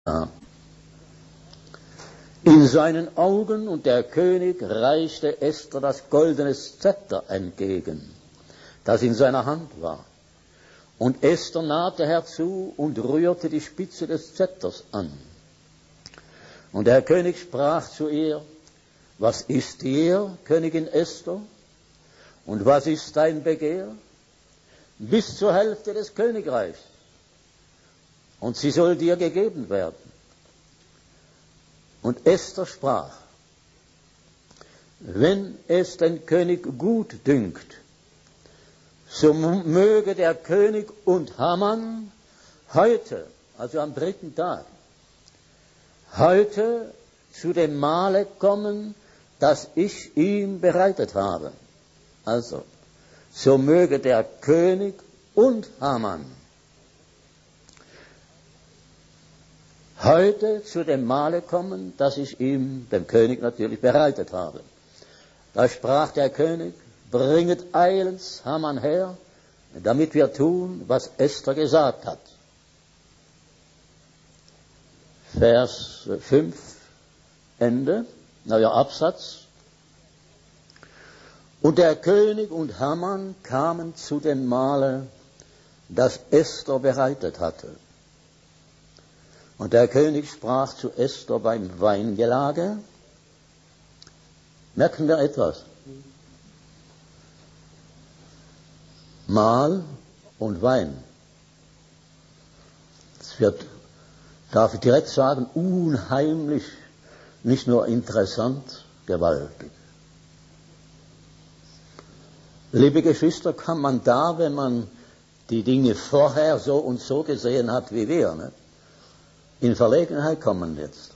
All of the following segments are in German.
In seinen Augen, und der König reichte Esther das goldene Zepter entgegen, das in seiner Hand war. Und Esther nahte herzu und rührte die Spitze des Zepters an. Und der König sprach zu ihr: Was ist dir, Königin Esther? Und was ist dein Begehr? Bis zur Hälfte des Königreichs. Und sie soll dir gegeben werden. Und Esther sprach: Wenn es den König gut dünkt, so möge der König und Haman heute, also am 3. Tag, heute zu dem Mahle kommen, das ich ihm bereitet habe. Also, so möge der König und Haman heute zu dem Mahle kommen, das ich ihm, dem König natürlich, bereitet habe. Da sprach der König: Bringet eilends Haman her, damit wir tun, was Esther gesagt hat. Vers 5, Ende, neuer Absatz. Und der König und Haman kamen zu dem Mahle, das Esther bereitet hatte. Und der König sprach zu Esther beim Weingelage. Merken wir etwas? Mahl und Wein. Es wird, darf ich direkt sagen, unheimlich, nicht nur interessant, gewaltig. Liebe Geschwister, kann man da, wenn man die Dinge vorher so und so gesehen hat wie wir, ne, in Verlegenheit kommen jetzt.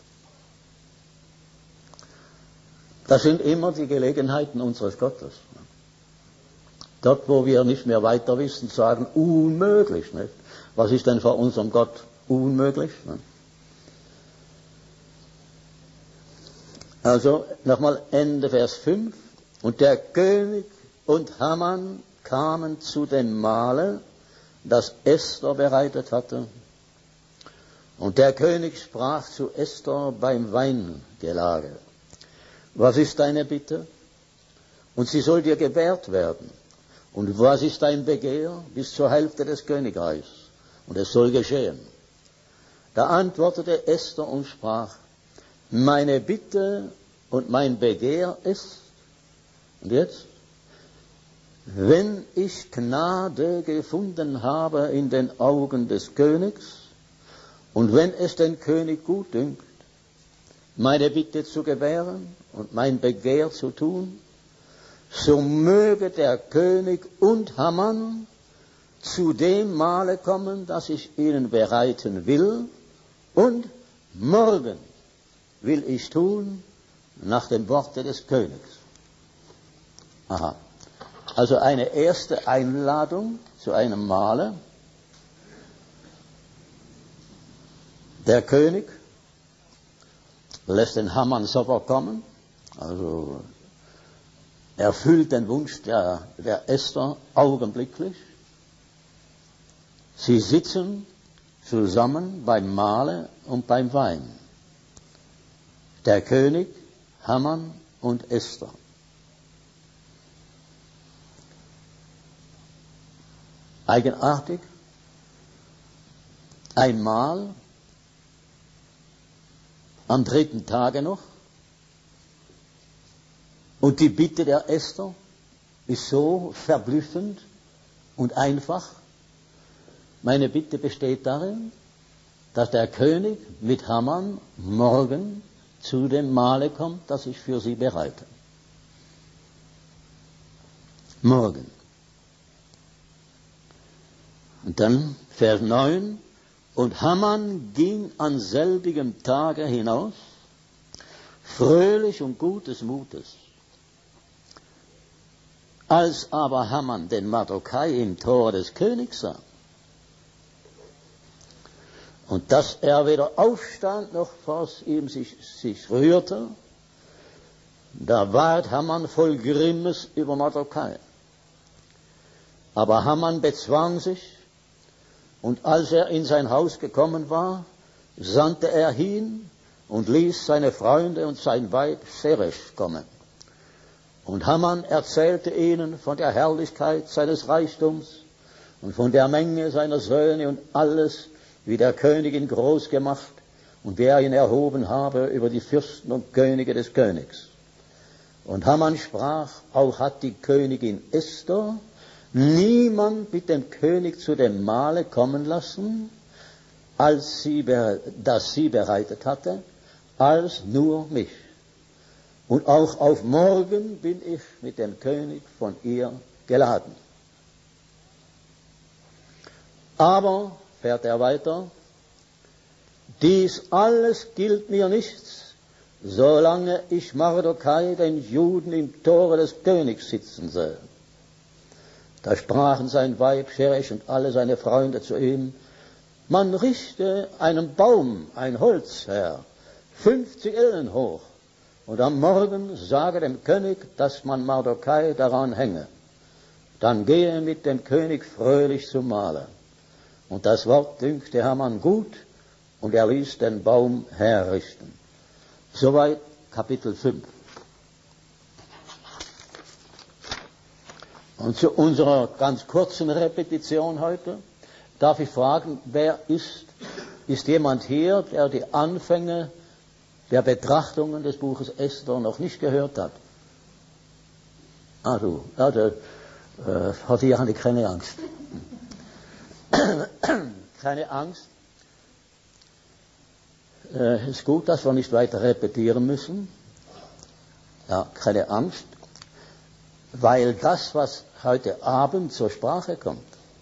Das sind immer die Gelegenheiten unseres Gottes. Dort, wo wir nicht mehr weiter wissen, sagen, unmöglich. Nicht? Was ist denn vor unserem Gott unmöglich? Nicht? Also, nochmal Ende Vers 5. Und der König und Haman kamen zu dem Mahle, das Esther bereitet hatte. Und der König sprach zu Esther beim Weingelage: Was ist deine Bitte? Und sie soll dir gewährt werden. Und was ist dein Begehr? Bis zur Hälfte des Königreichs. Und es soll geschehen. Da antwortete Esther und sprach: Meine Bitte und mein Begehr ist, und jetzt, wenn ich Gnade gefunden habe in den Augen des Königs, und wenn es den König gut dünkt, meine Bitte zu gewähren und mein Begehr zu tun, so möge der König und Haman zu dem Mahle kommen, das ich ihnen bereiten will, und morgen will ich tun nach dem Worte des Königs. Aha. Also eine erste Einladung zu einem Mahle. Der König lässt den Haman sofort kommen, also erfüllt den Wunsch der Esther augenblicklich. Sie sitzen zusammen beim Mahle und beim Wein. Der König, Haman und Esther. Eigenartig. Einmal am 3. Tage noch. Und die Bitte der Esther ist so verblüffend und einfach. Meine Bitte besteht darin, dass der König mit Haman morgen zu dem Mahle kommt, das ich für sie bereite. Morgen. Und dann Vers 9. Und Haman ging an selbigem Tage hinaus, fröhlich und gutes Mutes. Als aber Haman den Mardochai im Tor des Königs sah, und dass er weder aufstand noch vor ihm sich rührte, da ward Haman voll Grimmes über Mardochai. Aber Haman bezwang sich, und als er in sein Haus gekommen war, sandte er hin und ließ seine Freunde und sein Weib Zeresh kommen. Und Haman erzählte ihnen von der Herrlichkeit seines Reichtums und von der Menge seiner Söhne und alles, wie der König ihn groß gemacht und wer ihn erhoben habe über die Fürsten und Könige des Königs. Und Haman sprach, auch hat die Königin Esther niemand mit dem König zu dem Mahle kommen lassen, das sie bereitet hatte, als nur mich. Und auch auf morgen bin ich mit dem König von ihr geladen. Aber, fährt er weiter, dies alles gilt mir nichts, solange ich Mardochai, den Juden, im Tore des Königs sitzen sehe. Da sprachen sein Weib Zeresh und alle seine Freunde zu ihm, man richte einen Baum, ein Holz her, 50 Ellen hoch, und am Morgen sage dem König, dass man Mardochai daran hänge. Dann gehe mit dem König fröhlich zum Mahle. Und das Wort dünkte Haman gut, und er ließ den Baum herrichten. Soweit Kapitel 5. Und zu unserer ganz kurzen Repetition heute darf ich fragen, wer ist jemand hier, der die Anfänge der Betrachtungen des Buches Esther noch nicht gehört hat? Hat hier keine Angst. Keine Angst. Ist gut, dass wir nicht weiter repetieren müssen. Ja, keine Angst. Weil das, was heute Abend zur Sprache kommt,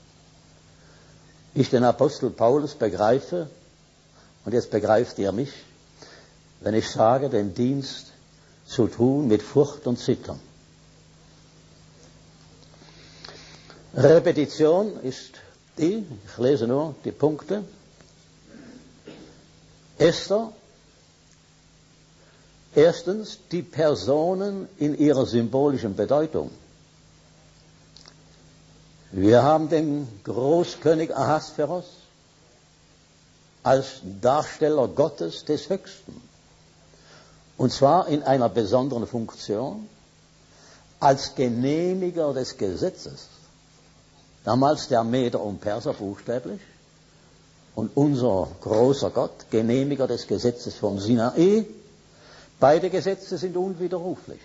ich den Apostel Paulus begreife, und jetzt begreift ihr mich, wenn ich sage, den Dienst zu tun mit Furcht und Zittern. Repetition ist ich lese nur die Punkte. Esther, erstens die Personen in ihrer symbolischen Bedeutung. Wir haben den Großkönig Ahasveros als Darsteller Gottes des Höchsten. Und zwar in einer besonderen Funktion, als Genehmiger des Gesetzes. Damals der Meder und Perser buchstäblich und unser großer Gott, Genehmiger des Gesetzes vom Sinai. Beide Gesetze sind unwiderruflich.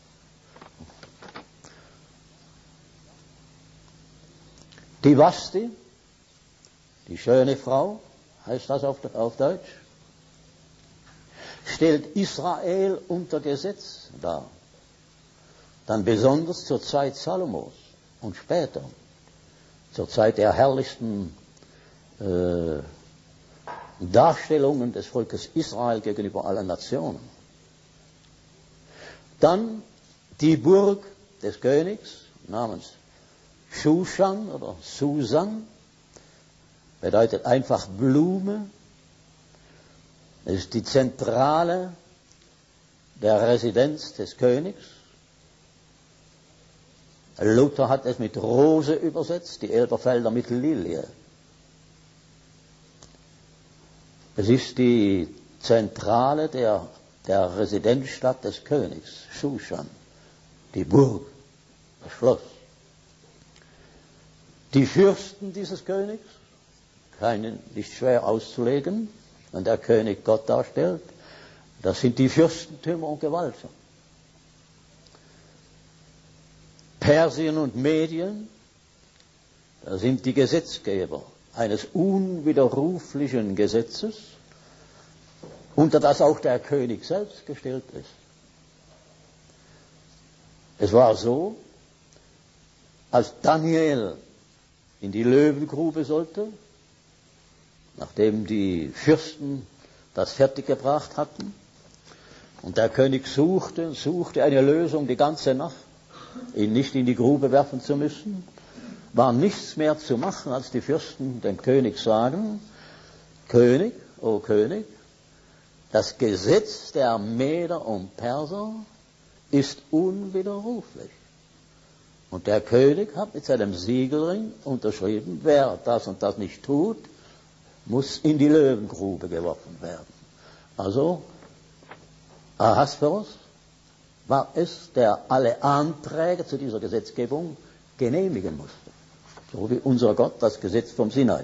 Die Vashti, die schöne Frau, heißt das auf Deutsch, stellt Israel unter Gesetz dar. Dann besonders zur Zeit Salomos und später, zur Zeit der herrlichsten Darstellungen des Volkes Israel gegenüber allen Nationen. Dann die Burg des Königs namens Shushan oder Susan, bedeutet einfach Blume. Es ist die Zentrale der Residenz des Königs. Luther hat es mit Rose übersetzt, die Elberfelder mit Lilie. Es ist die Zentrale der Residenzstadt des Königs, Shushan, die Burg, das Schloss. Die Fürsten dieses Königs, nicht schwer auszulegen, wenn der König Gott darstellt, das sind die Fürstentümer und Gewalter. Persien und Medien, das sind die Gesetzgeber eines unwiderruflichen Gesetzes, unter das auch der König selbst gestellt ist. Es war so, als Daniel in die Löwengrube sollte, nachdem die Fürsten das fertiggebracht hatten, und der König suchte eine Lösung die ganze Nacht, ihn nicht in die Grube werfen zu müssen, war nichts mehr zu machen, als die Fürsten dem König sagen, König, o König, das Gesetz der Meder und Perser ist unwiderruflich. Und der König hat mit seinem Siegelring unterschrieben, wer das und das nicht tut, muss in die Löwengrube geworfen werden. Also Ahasverus war es, der alle Anträge zu dieser Gesetzgebung genehmigen musste. So wie unser Gott das Gesetz vom Sinai.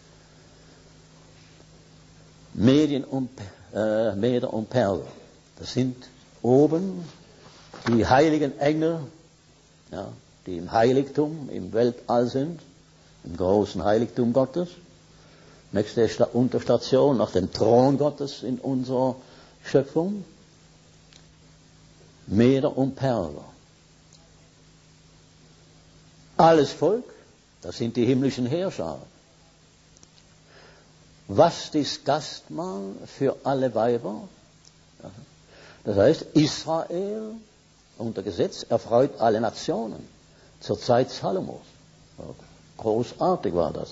Meder und Perser, das sind oben die heiligen Engel, ja, die im Heiligtum, im Weltall sind, im großen Heiligtum Gottes. Nächste Unterstation nach dem Thron Gottes in unserer Schöpfung. Meder und Perser. Alles Volk, das sind die himmlischen Heerscharen. Vastis Gastmahl für alle Weiber. Das heißt, Israel unter Gesetz erfreut alle Nationen zur Zeit Salomos. Großartig war das.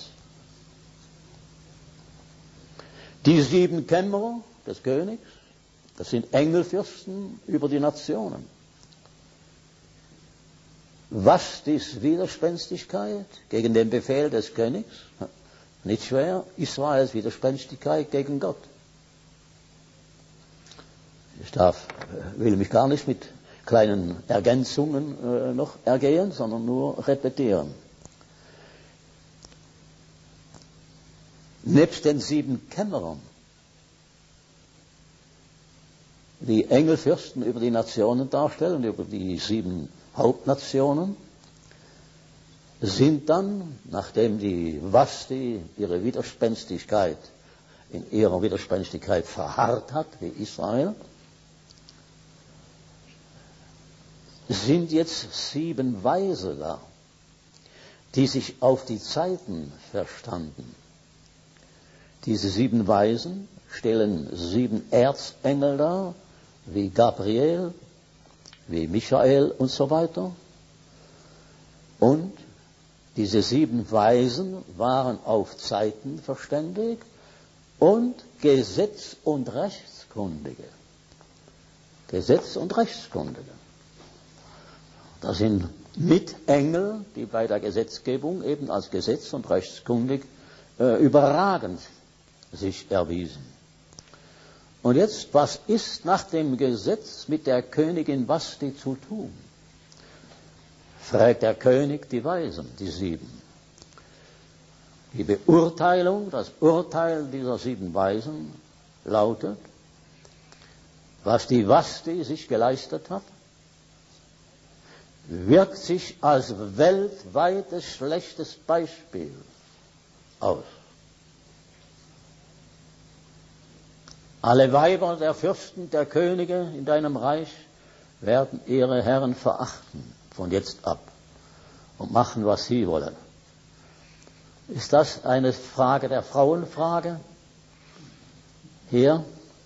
Die 7 Kämmerer des Königs, das sind Engelfürsten über die Nationen. Vastis Widerspenstigkeit gegen den Befehl des Königs. Nicht schwer, Israels Widerspenstigkeit gegen Gott. Ich will mich gar nicht mit kleinen Ergänzungen noch ergehen, sondern nur repetieren. Nebst den 7 Kämmerern, die Engelfürsten über die Nationen darstellen, über die 7 Hauptnationen, sind dann, nachdem die Vasti ihre Widerspenstigkeit in ihrer Widerspenstigkeit verharrt hat, wie Israel, sind jetzt 7 Weise da, die sich auf die Zeiten verstanden. Diese 7 Weisen stellen 7 Erzengel dar, wie Gabriel, wie Michael und so weiter. Und diese 7 Weisen waren auf Zeiten verständig und Gesetz- und Rechtskundige. Gesetz- und Rechtskundige. Das sind Mitengel, die bei der Gesetzgebung eben als Gesetz- und Rechtskundig überragend sich erwiesen. Und jetzt, was ist nach dem Gesetz mit der Königin Vasti zu tun? Fragt der König die Weisen, die 7. Die Beurteilung, das Urteil dieser 7 Weisen lautet, was die Vasti sich geleistet hat, wirkt sich als weltweites schlechtes Beispiel aus. Alle Weiber der Fürsten, der Könige in deinem Reich werden ihre Herren verachten von jetzt ab und machen, was sie wollen. Ist das eine Frage der Frauenfrage? Hier?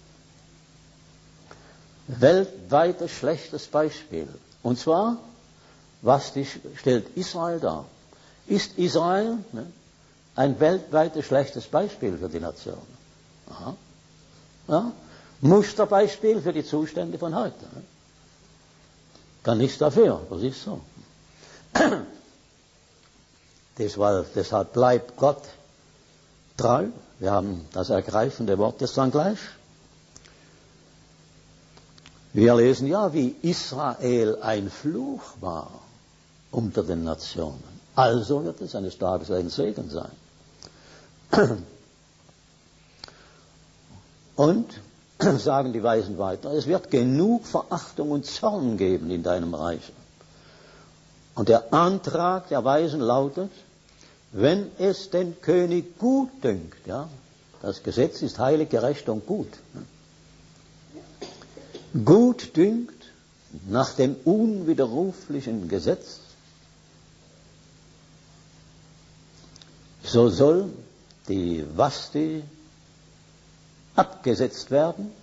Weltweites schlechtes Beispiel. Und zwar, stellt Israel dar? Ist Israel ein weltweites schlechtes Beispiel für die Nation? Aha. Ja? Musterbeispiel für die Zustände von heute. Kann nichts dafür, das ist so. Deshalb bleibt Gott treu. Wir haben das ergreifende Wort jetzt dann gleich. Wir lesen ja, wie Israel ein Fluch war unter den Nationen. Also wird es eines Tages ein Segen sein. Und, sagen die Weisen weiter, es wird genug Verachtung und Zorn geben in deinem Reich. Und der Antrag der Weisen lautet, wenn es den König gut dünkt, ja, das Gesetz ist heilig, gerecht und gut. Gut dünkt nach dem unwiderruflichen Gesetz, so soll die Vasti abgesetzt werden.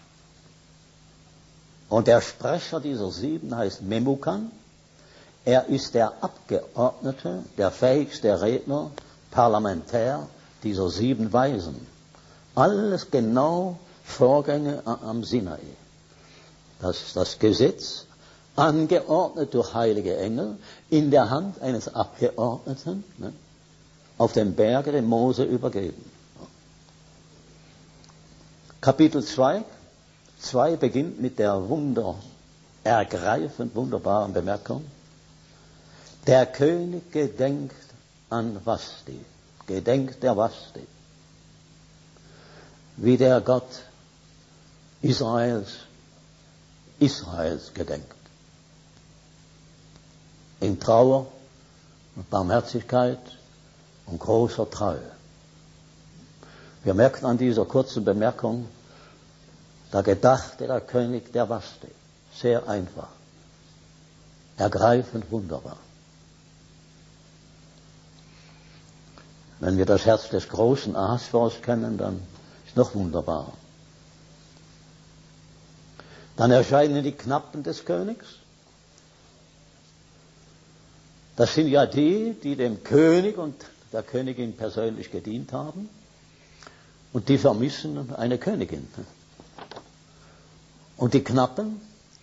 Und der Sprecher dieser 7 heißt Memukan. Er ist der Abgeordnete, der fähigste Redner, Parlamentär dieser 7 Weisen. Alles genau Vorgänge am Sinai. Das Gesetz, angeordnet durch heilige Engel, in der Hand eines Abgeordneten, auf dem Berge dem Mose übergeben. Kapitel 2 beginnt mit der ergreifend wunderbaren Bemerkung: Der König gedenkt an Vashti, gedenkt der Vashti, wie der Gott Israels gedenkt. In Trauer und Barmherzigkeit und großer Treue. Wir merken an dieser kurzen Bemerkung, da gedachte der König der Vashti. Sehr einfach. Ergreifend wunderbar. Wenn wir das Herz des großen Ahasverus kennen, dann ist noch wunderbarer. Dann erscheinen die Knappen des Königs. Das sind ja die dem König und der Königin persönlich gedient haben. Und die vermissen eine Königin. Und die Knappen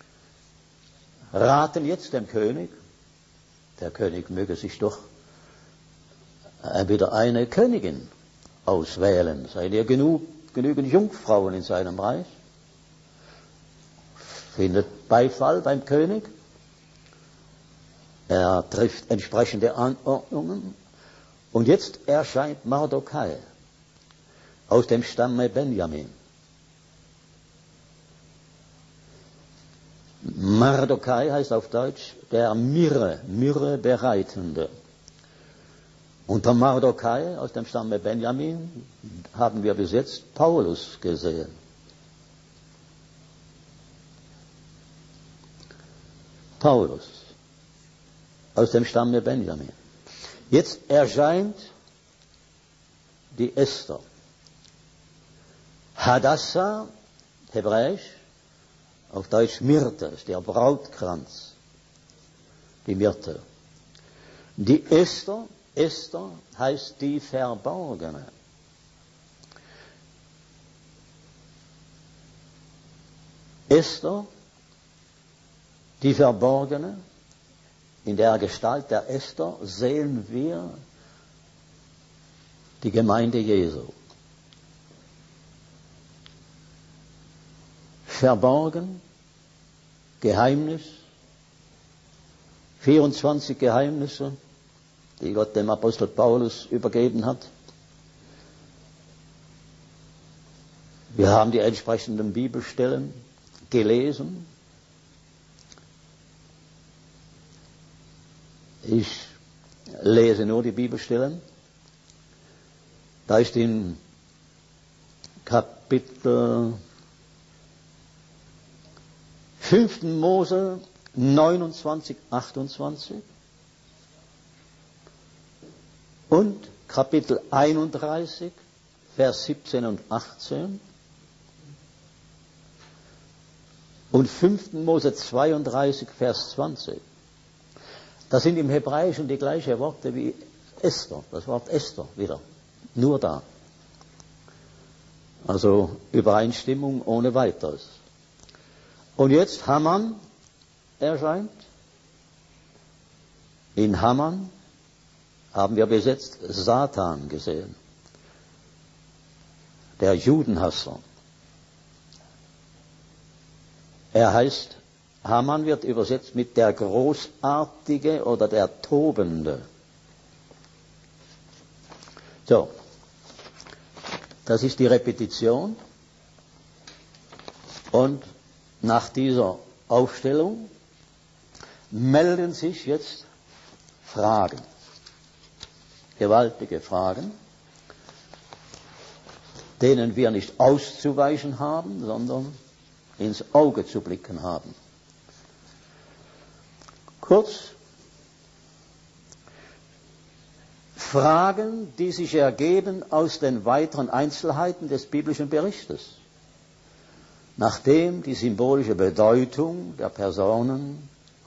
raten jetzt dem König, der König möge sich doch wieder eine Königin auswählen. Seien ja genügend Jungfrauen in seinem Reich. Findet Beifall beim König. Er trifft entsprechende Anordnungen. Und jetzt erscheint Mardokai aus dem Stamme Benjamin. Mardokai heißt auf Deutsch der Myrrhe bereitende. Unter Mardokai aus dem Stamme Benjamin haben wir bis jetzt Paulus gesehen. Paulus aus dem Stamme Benjamin. Jetzt erscheint die Esther. Hadassah, hebräisch, auf Deutsch Myrte, ist der Brautkranz, die Myrte. Die Esther heißt die Verborgene. Esther, die Verborgene, in der Gestalt der Esther sehen wir die Gemeinde Jesu. Verborgen, Geheimnis, 24 Geheimnisse, die Gott dem Apostel Paulus übergeben hat. Wir haben die entsprechenden Bibelstellen gelesen. Ich lese nur die Bibelstellen. Da ist in Kapitel 5. Mose 29, 28 und Kapitel 31, Vers 17 und 18 und 5. Mose 32, Vers 20. Das sind im Hebräischen die gleichen Worte wie Esther, das Wort Esther wieder, nur da. Also Übereinstimmung ohne weiteres. Und jetzt Haman erscheint. In Haman haben wir bis jetzt Satan gesehen, der Judenhasser. Er heißt, Haman wird übersetzt mit der Großartige oder der Tobende. So, das ist die Repetition. Und nach dieser Aufstellung melden sich jetzt Fragen, gewaltige Fragen, denen wir nicht auszuweichen haben, sondern ins Auge zu blicken haben. Kurz, Fragen, die sich ergeben aus den weiteren Einzelheiten des biblischen Berichtes. Nachdem die symbolische Bedeutung der Personen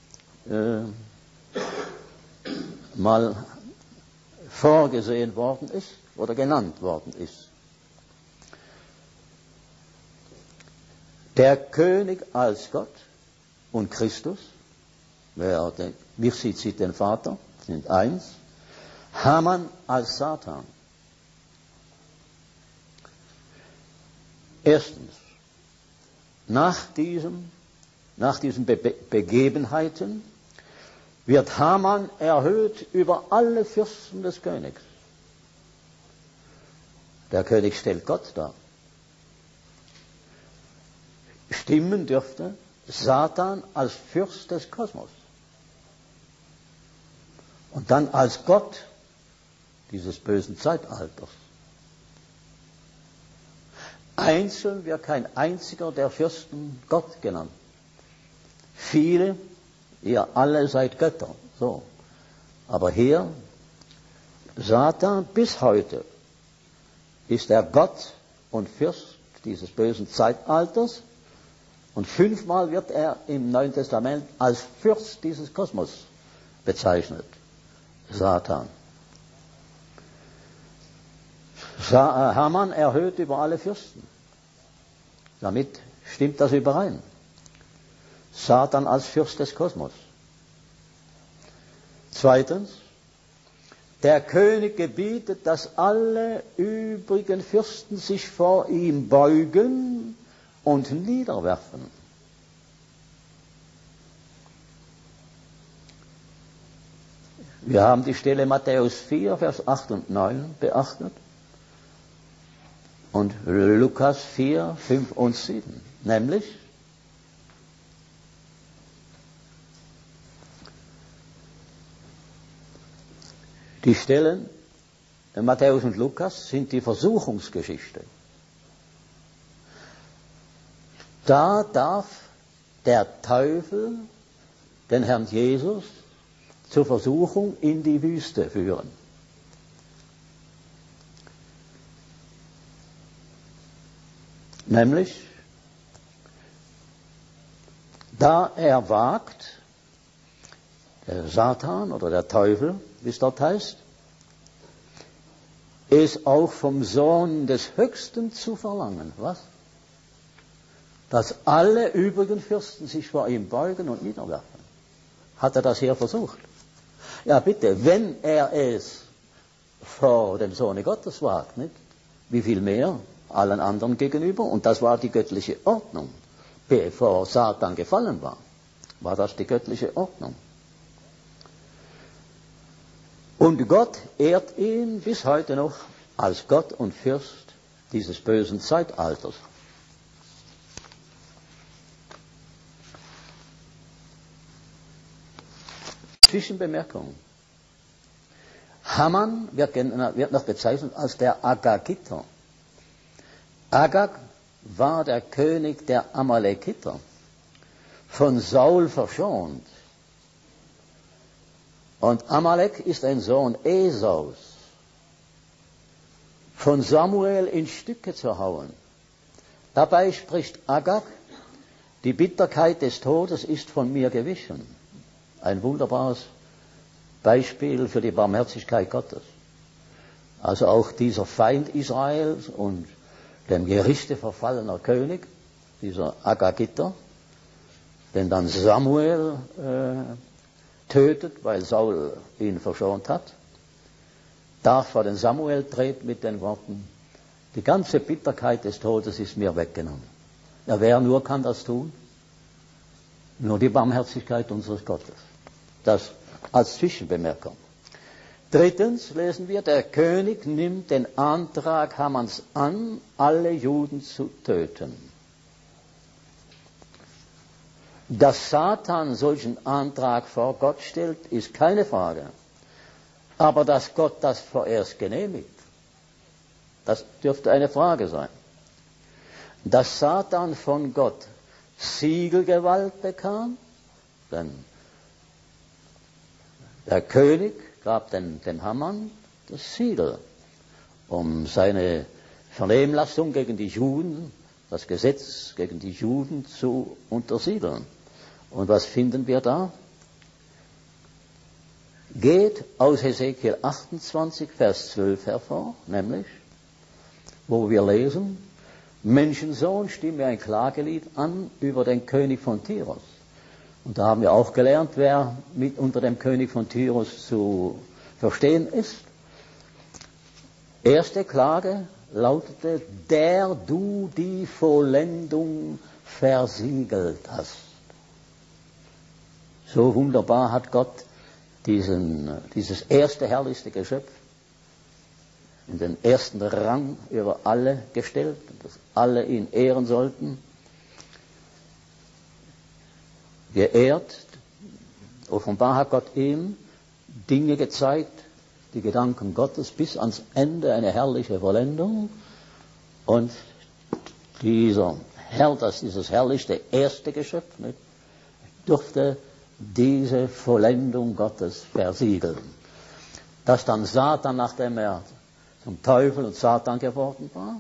mal vorgesehen worden ist oder genannt worden ist. Der König als Gott und Christus, mich sieht den Vater, sind eins. Haman als Satan. Erstens, nach diesen Begebenheiten wird Haman erhöht über alle Fürsten des Königs. Der König stellt Gott dar. Stimmen dürfte Satan als Fürst des Kosmos und dann als Gott dieses bösen Zeitalters. Einzeln wird kein einziger der Fürsten Gott genannt. Viele, ihr alle seid Götter. So. Aber hier, Satan bis heute ist er Gott und Fürst dieses bösen Zeitalters. Und 5-mal wird er im Neuen Testament als Fürst dieses Kosmos bezeichnet. Satan. Haman erhöht über alle Fürsten. Damit stimmt das überein. Satan als Fürst des Kosmos. Zweitens, der König gebietet, dass alle übrigen Fürsten sich vor ihm beugen und niederwerfen. Wir haben die Stelle Matthäus 4, Vers 8 und 9 beachtet und Lukas 4, 5 und 7, nämlich die Stellen Matthäus und Lukas sind die Versuchungsgeschichte. Da darf der Teufel den Herrn Jesus zur Versuchung in die Wüste führen. Nämlich, da er wagt, der Satan oder der Teufel, wie es dort heißt, es auch vom Sohn des Höchsten zu verlangen. Was? Dass alle übrigen Fürsten sich vor ihm beugen und niederwerfen. Hat er das hier versucht? Ja bitte, wenn er es vor dem Sohne Gottes wagt, nicht? Wie viel mehr allen anderen gegenüber? Und das war die göttliche Ordnung. Bevor Satan gefallen war das die göttliche Ordnung. Und Gott ehrt ihn bis heute noch als Gott und Fürst dieses bösen Zeitalters. Zwischenbemerkung. Haman wird noch bezeichnet als der Agagiter. Agag war der König der Amalekiter, von Saul verschont. Und Amalek ist ein Sohn Esaus, von Samuel in Stücke zerhauen. Dabei spricht Agag, die Bitterkeit des Todes ist von mir gewichen. Ein wunderbares Beispiel für die Barmherzigkeit Gottes. Also auch dieser Feind Israels und dem Gerichte verfallener König, dieser Agagiter, den dann Samuel tötet, weil Saul ihn verschont hat, darf vor den Samuel treten mit den Worten, die ganze Bitterkeit des Todes ist mir weggenommen. Ja, wer nur kann das tun? Nur die Barmherzigkeit unseres Gottes. Das als Zwischenbemerkung. Drittens lesen wir, der König nimmt den Antrag Hamans an, alle Juden zu töten. Dass Satan solchen Antrag vor Gott stellt, ist keine Frage. Aber dass Gott das vorerst genehmigt, das dürfte eine Frage sein. Dass Satan von Gott Siegelgewalt bekam, denn der König gab dem Haman das Siegel, um seine Vernehmlassung gegen die Juden, das Gesetz gegen die Juden zu untersiedeln. Und was finden wir da? Geht aus Hesekiel 28, Vers 12 hervor, nämlich, wo wir lesen, Menschensohn, stimme ein Klagelied an über den König von Tyros. Und da haben wir auch gelernt, wer mit unter dem König von Tyros zu verstehen ist. Erste Klage lautete, der du die Vollendung versiegelt hast. So wunderbar hat Gott dieses erste herrlichste Geschöpf in den ersten Rang über alle gestellt, dass alle ihn ehren sollten. Geehrt, offenbar hat Gott ihm Dinge gezeigt, die Gedanken Gottes bis ans Ende, eine herrliche Vollendung. Und dieses herrlichste erste Geschöpf durfte diese Vollendung Gottes versiegeln. Dass dann Satan, nachdem er zum Teufel und Satan geworden war,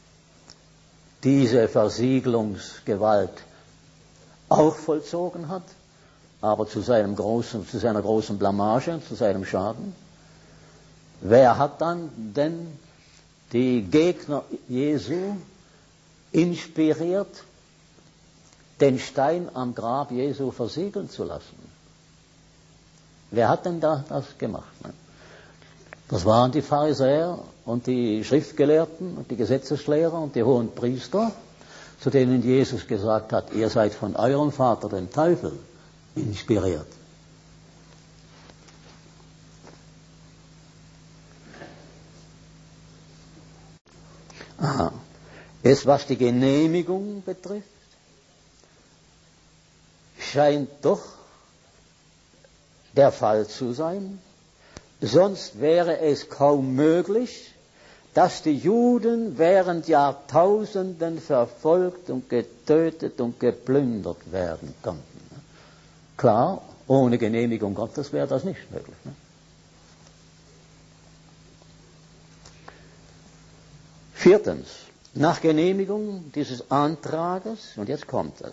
diese Versiegelungsgewalt auch vollzogen hat, aber zu seiner großen Blamage, zu seinem Schaden. Wer hat dann denn die Gegner Jesu inspiriert, den Stein am Grab Jesu versiegeln zu lassen? Wer hat denn das gemacht? Das waren die Pharisäer und die Schriftgelehrten und die Gesetzeslehrer und die hohen Priester, zu denen Jesus gesagt hat, ihr seid von eurem Vater, dem Teufel, inspiriert. Aha. Was die Genehmigung betrifft, scheint doch der Fall zu sein. Sonst wäre es kaum möglich, dass die Juden während Jahrtausenden verfolgt und getötet und geplündert werden konnten. Klar, ohne Genehmigung Gottes wäre das nicht möglich. Viertens, nach Genehmigung dieses Antrages, und jetzt kommt es,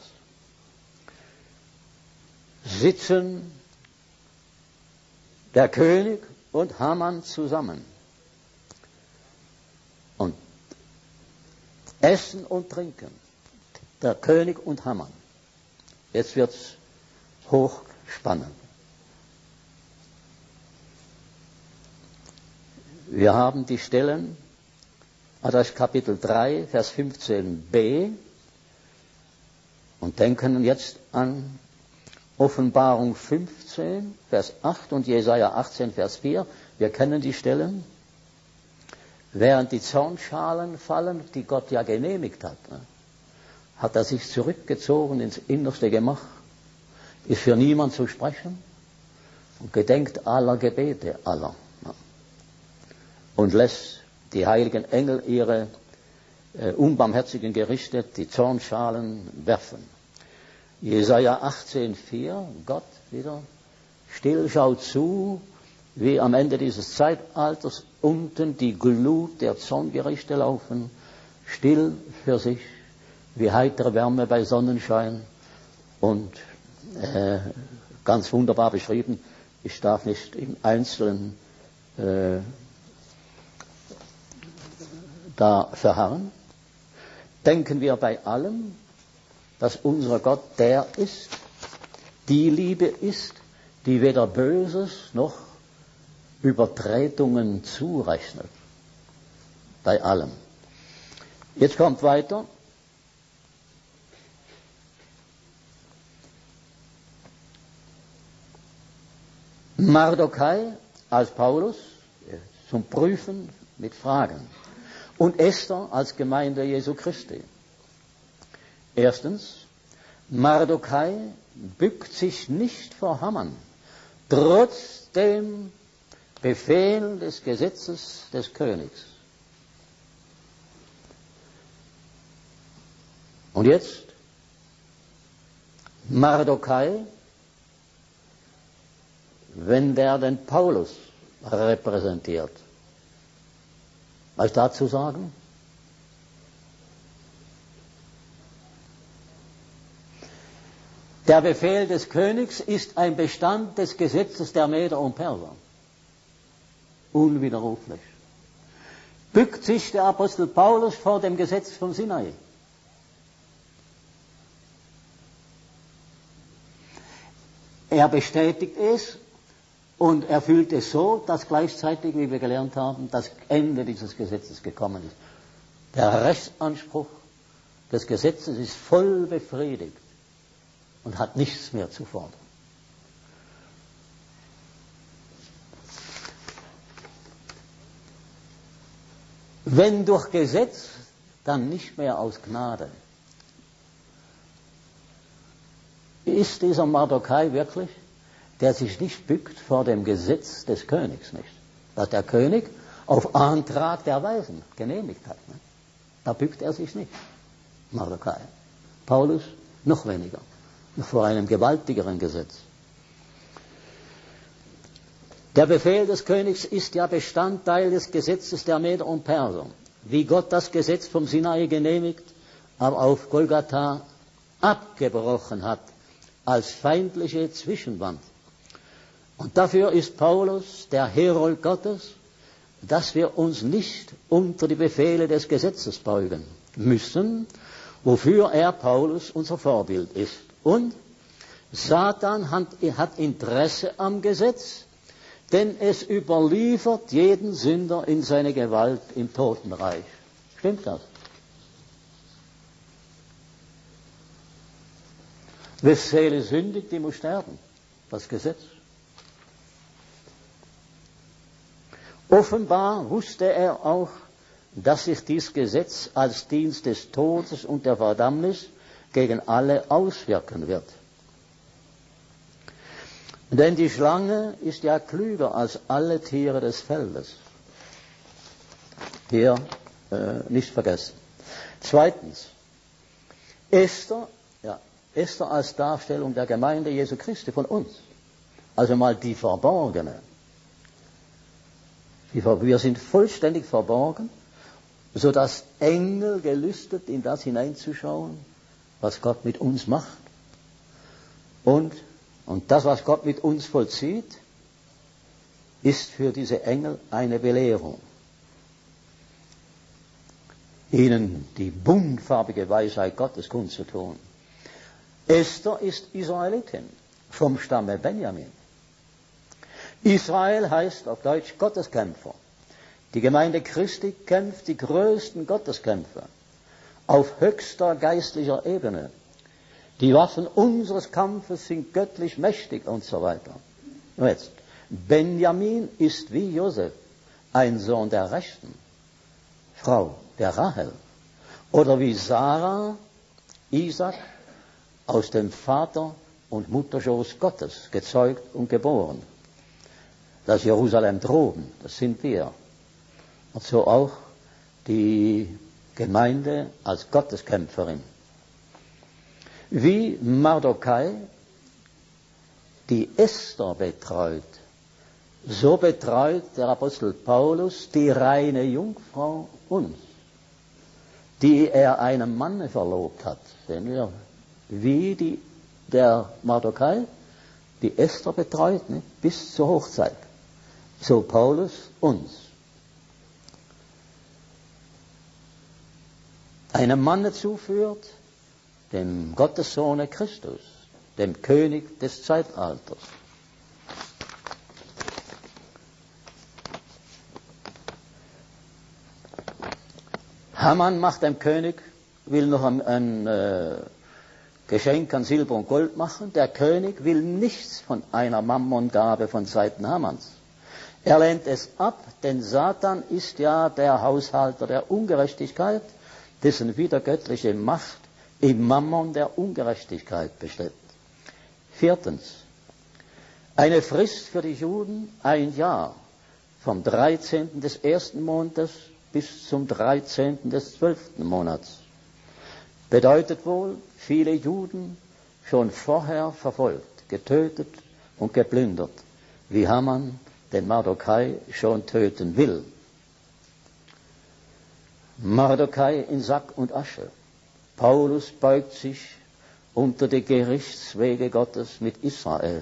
sitzen der König und Haman zusammen und essen und trinken. Der König und Haman. Jetzt wird's hochspannend. Wir haben die Stellen, das ist Kapitel 3, Vers 15b, und denken jetzt an Offenbarung 15, Vers 8 und Jesaja 18, Vers 4. Wir kennen die Stellen. Während die Zornschalen fallen, die Gott ja genehmigt hat, hat er sich zurückgezogen ins innerste Gemach, ist für niemand zu sprechen und gedenkt aller Gebete aller. Und lässt die heiligen Engel ihre unbarmherzigen Gerichte, die Zornschalen werfen. Jesaja 18,4, Gott wieder still schaut zu, wie am Ende dieses Zeitalters unten die Glut der Zorngerichte laufen, still für sich, wie heitere Wärme bei Sonnenschein und ganz wunderbar beschrieben. Ich darf nicht im Einzelnen da verharren. Denken wir bei allem, dass unser Gott der ist, die Liebe ist, die weder Böses noch Übertretungen zurechnet. Bei allem. Jetzt kommt weiter. Mardochai als Paulus zum Prüfen mit Fragen. Und Esther als Gemeinde Jesu Christi. Erstens, Mardochai bückt sich nicht vor Haman, trotz dem Befehl des Gesetzes des Königs. Und jetzt, Mardochai, wenn der den Paulus repräsentiert. Was dazu sagen? Der Befehl des Königs ist ein Bestand des Gesetzes der Meder und Perser. Unwiderruflich. Bückt sich der Apostel Paulus vor dem Gesetz vom Sinai. Er bestätigt es und erfüllt es so, dass gleichzeitig, wie wir gelernt haben, das Ende dieses Gesetzes gekommen ist. Der Rechtsanspruch des Gesetzes ist voll befriedigt und hat nichts mehr zu fordern. Wenn durch Gesetz, dann nicht mehr aus Gnade. Ist dieser Mardochai wirklich, der sich nicht bückt vor dem Gesetz des Königs, nicht? Das der König auf Antrag der Weisen genehmigt hat. Nicht? Da bückt er sich nicht, Mardochai. Paulus noch weniger, noch vor einem gewaltigeren Gesetz. Der Befehl des Königs ist ja Bestandteil des Gesetzes der Meder und Perser. Wie Gott das Gesetz vom Sinai genehmigt, aber auf Golgatha abgebrochen hat, als feindliche Zwischenwand. Und dafür ist Paulus der Herold Gottes, dass wir uns nicht unter die Befehle des Gesetzes beugen müssen, wofür er, Paulus, unser Vorbild ist. Und Satan hat Interesse am Gesetz, denn es überliefert jeden Sünder in seine Gewalt im Totenreich. Stimmt das? Wes Seele sündigt, die muss sterben. Das Gesetz. Offenbar wusste er auch, dass sich dieses Gesetz als Dienst des Todes und der Verdammnis gegen alle auswirken wird. Denn die Schlange ist ja klüger als alle Tiere des Feldes. Hier nicht vergessen. Zweitens, Esther als Darstellung der Gemeinde Jesu Christi von uns. Also mal die Verborgene. Wir sind vollständig verborgen, sodass Engel gelüstet in das hineinzuschauen, was Gott mit uns macht. Und das, was Gott mit uns vollzieht, ist für diese Engel eine Belehrung. Ihnen die buntfarbige Weisheit Gottes kundzutun. Esther ist Israelitin vom Stamme Benjamin. Israel heißt auf Deutsch Gotteskämpfer. Die Gemeinde Christi kämpft die größten Gotteskämpfe auf höchster geistlicher Ebene. Die Waffen unseres Kampfes sind göttlich mächtig und so weiter. Und jetzt, Benjamin ist wie Josef ein Sohn der Rechten, Frau der Rahel. Oder wie Sarah, Isaac, aus dem Vater- und Mutterschoß Gottes gezeugt und geboren. Das Jerusalem droben, das sind wir. Und so auch die Gemeinde als Gotteskämpferin. Wie Mardochai die Esther betreut, so betreut der Apostel Paulus die reine Jungfrau uns, die er einem Manne verlobt hat. Sehen wir, wie der Mardochai die Esther betreut, ne, bis zur Hochzeit. So Paulus uns. Einem Manne zuführt, dem Gottessohne Christus, dem König des Zeitalters. Haman macht dem König, will noch ein Geschenk an Silber und Gold machen. Der König will nichts von einer Mammongabe von Seiten Hamans. Er lehnt es ab, denn Satan ist ja der Haushalter der Ungerechtigkeit, dessen wiedergöttliche Macht im Mammon der Ungerechtigkeit besteht. Viertens, eine Frist für die Juden, 1 Jahr, vom 13. des 1. Monats bis zum 13. des 12. Monats. Bedeutet wohl, viele Juden schon vorher verfolgt, getötet und geplündert, wie Haman den Mardochai schon töten will. Mardochai in Sack und Asche. Paulus beugt sich unter die Gerichtswege Gottes mit Israel.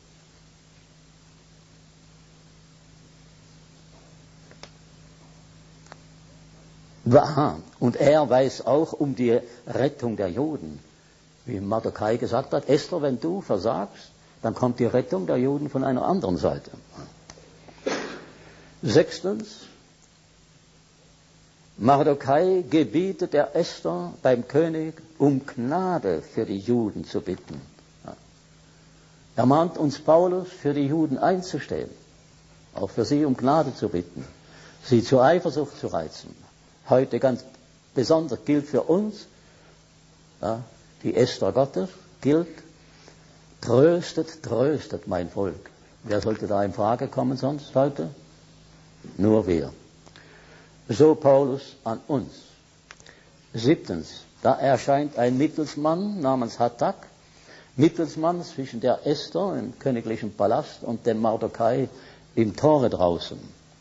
Aha, und er weiß auch um die Rettung der Juden. Wie Mardochai gesagt hat, Esther, wenn du versagst, dann kommt die Rettung der Juden von einer anderen Seite. Sechstens, Mardochai gebietet der Esther beim König, um Gnade für die Juden zu bitten. Er mahnt uns Paulus, für die Juden einzustehen, auch für sie um Gnade zu bitten, sie zur Eifersucht zu reizen. Heute ganz besonders gilt für uns, ja, die Esther Gottes gilt, tröstet, tröstet mein Volk. Wer sollte da in Frage kommen sonst heute? Nur wir. So Paulus an uns. 7. Da erscheint ein Mittelsmann namens Hattak, Mittelsmann zwischen der Esther im königlichen Palast und dem Mardochai im Tore draußen.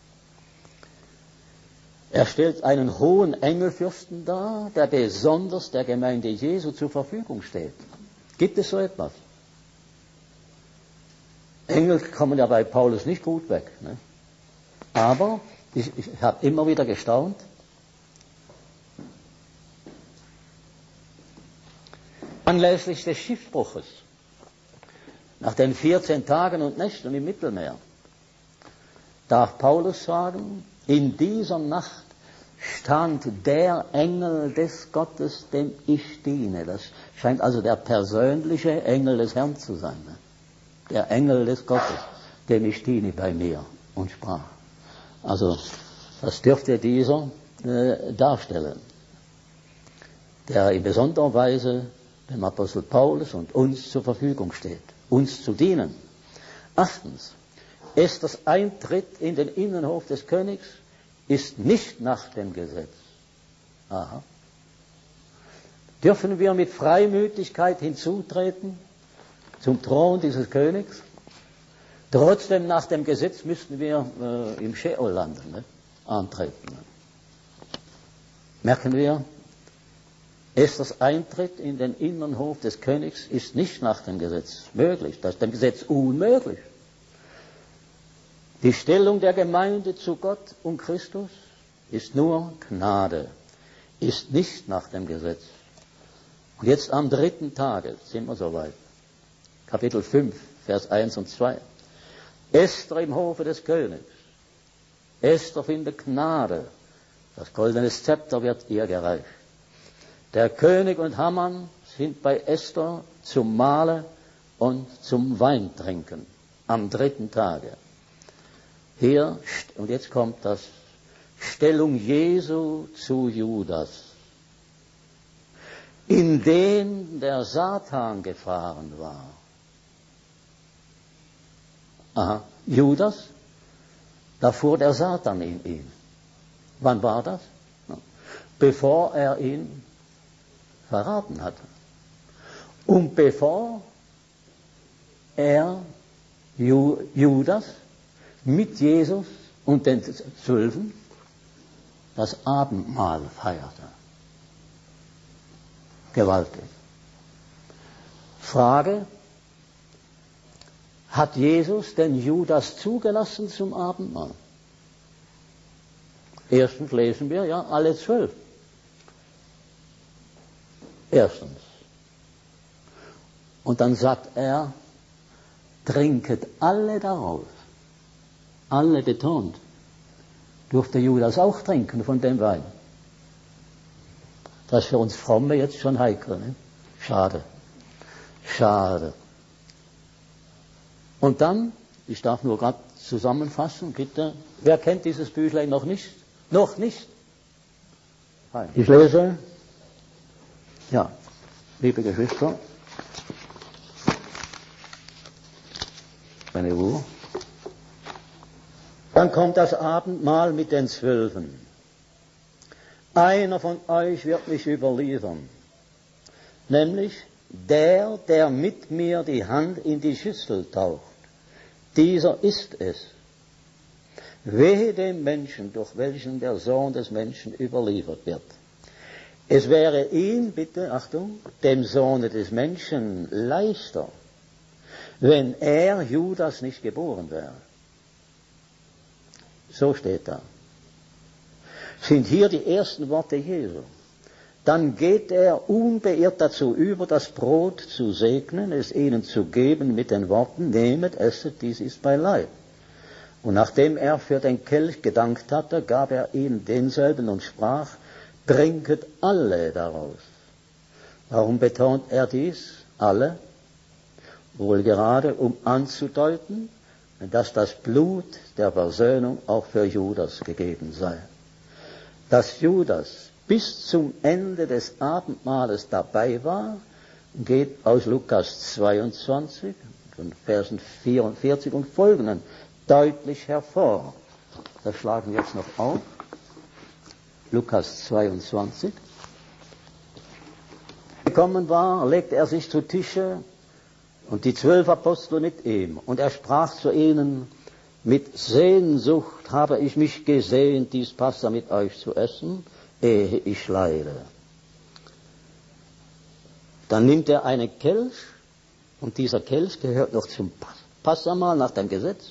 Er stellt einen hohen Engelfürsten dar, der besonders der Gemeinde Jesu zur Verfügung steht. Gibt es so etwas? Engel kommen ja bei Paulus nicht gut weg. Ne? Aber ich habe immer wieder gestaunt. Anlässlich des Schiffbruches, nach den 14 Tagen und Nächten im Mittelmeer, darf Paulus sagen, in dieser Nacht stand der Engel des Gottes, dem ich diene. Das scheint also der persönliche Engel des Herrn zu sein. Ne? Der Engel des Gottes, dem ich diene bei mir, und sprach. Also, das dürfte dieser darstellen, der in besonderer Weise dem Apostel Paulus und uns zur Verfügung steht, uns zu dienen. 8. Esthers Eintritt in den Innenhof des Königs ist nicht nach dem Gesetz. Aha. Dürfen wir mit Freimütigkeit hinzutreten zum Thron dieses Königs? Trotzdem nach dem Gesetz müssten wir im Scheol landen, ne? Antreten. Ne? Merken wir, Esthers Eintritt in den Innenhof des Königs ist nicht nach dem Gesetz möglich. Das ist dem Gesetz unmöglich. Die Stellung der Gemeinde zu Gott und Christus ist nur Gnade, ist nicht nach dem Gesetz. Und jetzt am 3. Tage sind wir soweit. Kapitel 5, Vers 1 und 2. Esther im Hofe des Königs. Esther findet Gnade. Das goldene Zepter wird ihr gereicht. Der König und Haman sind bei Esther zum Mahle und zum Weintrinken am 3. Tage. Hier, und jetzt kommt das, Stellung Jesu zu Judas, in den der Satan gefahren war. Aha, Judas, da fuhr der Satan in ihn. Wann war das? Bevor er ihn verraten hatte. Und bevor er Judas mit Jesus und den 12 das Abendmahl feierte. Gewaltig. Frage: Hat Jesus den Judas zugelassen zum Abendmahl? Erstens lesen wir, ja, alle 12. Erstens. Und dann sagt er, trinket alle daraus. Alle betont. Durfte Judas auch trinken von dem Wein. Das ist für uns Fromme jetzt schon heikel. Ne? Schade. Schade. Und dann, ich darf nur gerade zusammenfassen, bitte. Wer kennt dieses Büchlein noch nicht? Noch nicht? Nein. Ich lese. Ja, liebe Geschwister. Eine Uhr. Dann kommt das Abendmahl mit den 12. Einer von euch wird mich überliefern, nämlich der mit mir die Hand in die Schüssel taucht. Dieser ist es. Wehe dem Menschen, durch welchen der Sohn des Menschen überliefert wird. Es wäre ihm, bitte, Achtung, dem Sohne des Menschen leichter, wenn er, Judas, nicht geboren wäre. So steht da. Sind hier die ersten Worte Jesu. Dann geht er unbeirrt dazu über, das Brot zu segnen, es ihnen zu geben mit den Worten, nehmet, esset, dies ist mein Leib. Und nachdem er für den Kelch gedankt hatte, gab er ihnen denselben und sprach, trinket alle daraus. Warum betont er dies? Alle? Wohl gerade, um anzudeuten, dass das Blut der Versöhnung auch für Judas gegeben sei. Dass Judas bis zum Ende des Abendmahles dabei war, geht aus Lukas 22, von Versen 44 und folgenden deutlich hervor. Das schlagen wir jetzt noch auf. Lukas 22. Gekommen war, legte er sich zu Tische und die 12 Apostel mit ihm. Und er sprach zu ihnen, mit Sehnsucht habe ich mich gesehnt, dies Passa mit euch zu essen, ehe ich leide. Dann nimmt er einen Kelch, und dieser Kelch gehört noch zum Passamal nach dem Gesetz,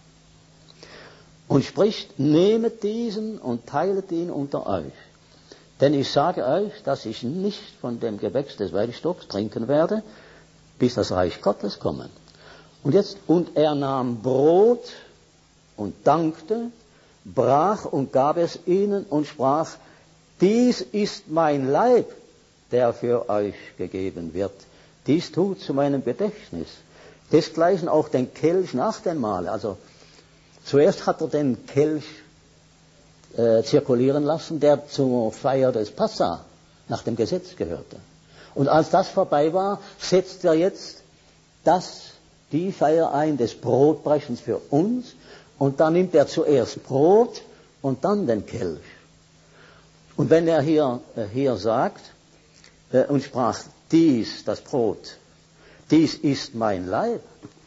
und spricht, nehmet diesen und teilet ihn unter euch. Denn ich sage euch, dass ich nicht von dem Gewächs des Weinstocks trinken werde, bis das Reich Gottes komme. Und jetzt, und er nahm Brot und dankte, brach und gab es ihnen und sprach, dies ist mein Leib, der für euch gegeben wird. Dies tut zu meinem Gedächtnis. Desgleichen auch den Kelch nach dem Mahl. Also zuerst hat er den Kelch zirkulieren lassen, der zur Feier des Passa nach dem Gesetz gehörte. Und als das vorbei war, setzt er jetzt die Feier ein des Brotbrechens für uns, und dann nimmt er zuerst Brot und dann den Kelch. Und wenn er hier sagt und sprach, dies, das Brot, dies ist mein Leib,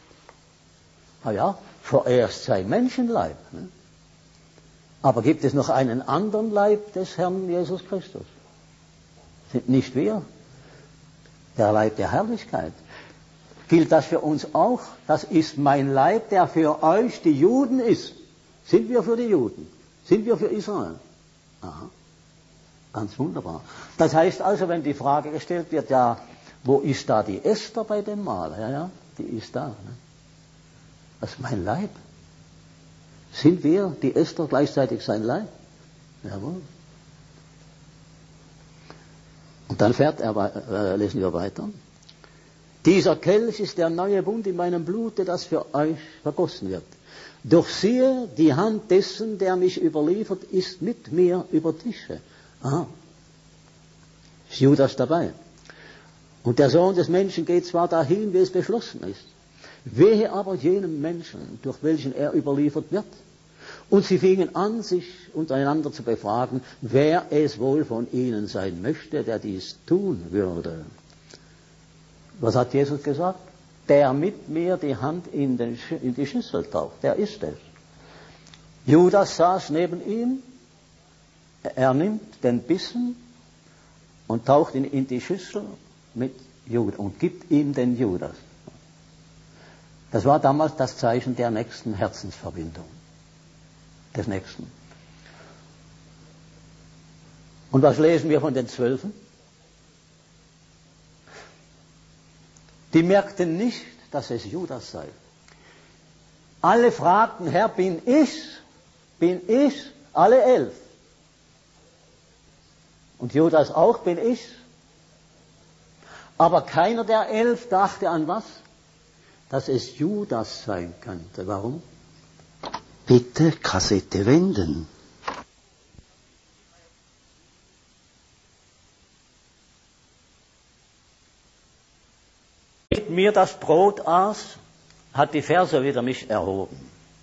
vorerst sein Menschenleib. Ne? Aber gibt es noch einen anderen Leib des Herrn Jesus Christus? Sind nicht wir. Der Leib der Herrlichkeit. Gilt das für uns auch? Das ist mein Leib, der für euch, die Juden, ist. Sind wir für die Juden? Sind wir für Israel? Aha. Ganz wunderbar. Das heißt also, wenn die Frage gestellt wird, ja, wo ist da die Esther bei dem Mahl? Ja, die ist da. Ne? Das ist mein Leib. Sind wir, die Esther, gleichzeitig sein Leib? Jawohl. Und dann lesen wir weiter. Dieser Kelch ist der neue Bund in meinem Blute, das für euch vergossen wird. Doch siehe, die Hand dessen, der mich überliefert, ist mit mir über Tische. Aha. Ist Judas dabei. Und der Sohn des Menschen geht zwar dahin, wie es beschlossen ist. Wehe aber jenem Menschen, durch welchen er überliefert wird. Und sie fingen an, sich untereinander zu befragen, wer es wohl von ihnen sein möchte, der dies tun würde. Was hat Jesus gesagt? Der mit mir die Hand in die Schüssel taucht, der ist es. Judas saß neben ihm, er nimmt den Bissen und taucht ihn in die Schüssel mit Judas und gibt ihm den Judas. Das war damals das Zeichen der nächsten Herzensverbindung. Des Nächsten. Und was lesen wir von den 12? Die merkten nicht, dass es Judas sei. Alle fragten, Herr, bin ich, alle 11. Und Judas auch, bin ich. Aber keiner der 11 dachte an was? Dass es Judas sein könnte. Warum? Bitte Kassette wenden. Mit mir das Brot aß, hat die Verse wieder mich erhoben,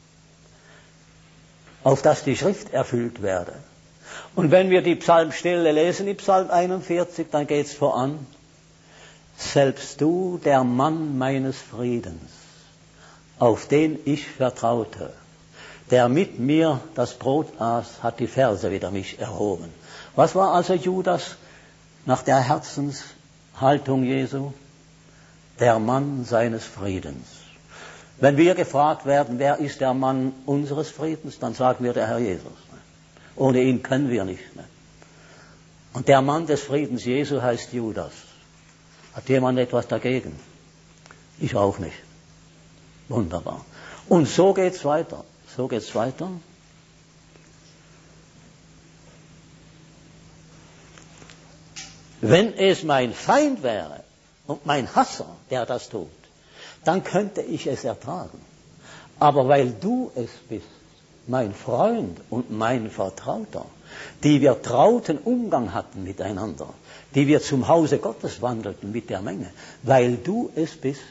auf dass die Schrift erfüllt werde. Und wenn wir die Psalmstelle lesen, die Psalm 41, dann geht's voran. Selbst du, der Mann meines Friedens, auf den ich vertraute, der mit mir das Brot aß, hat die Verse wieder mich erhoben. Was war also Judas nach der Herzenshaltung Jesu? Der Mann seines Friedens. Wenn wir gefragt werden, wer ist der Mann unseres Friedens, dann sagen wir der Herr Jesus. Ohne ihn können wir nicht. Und der Mann des Friedens Jesu heißt Judas. Hat jemand etwas dagegen? Ich auch nicht. Wunderbar. Und so geht's weiter. So geht's weiter. Wenn es mein Feind wäre und mein Hasser, der das tut, dann könnte ich es ertragen. Aber weil du es bist, mein Freund und mein Vertrauter, die wir trauten Umgang hatten miteinander, die wir zum Hause Gottes wandelten mit der Menge, weil du es bist,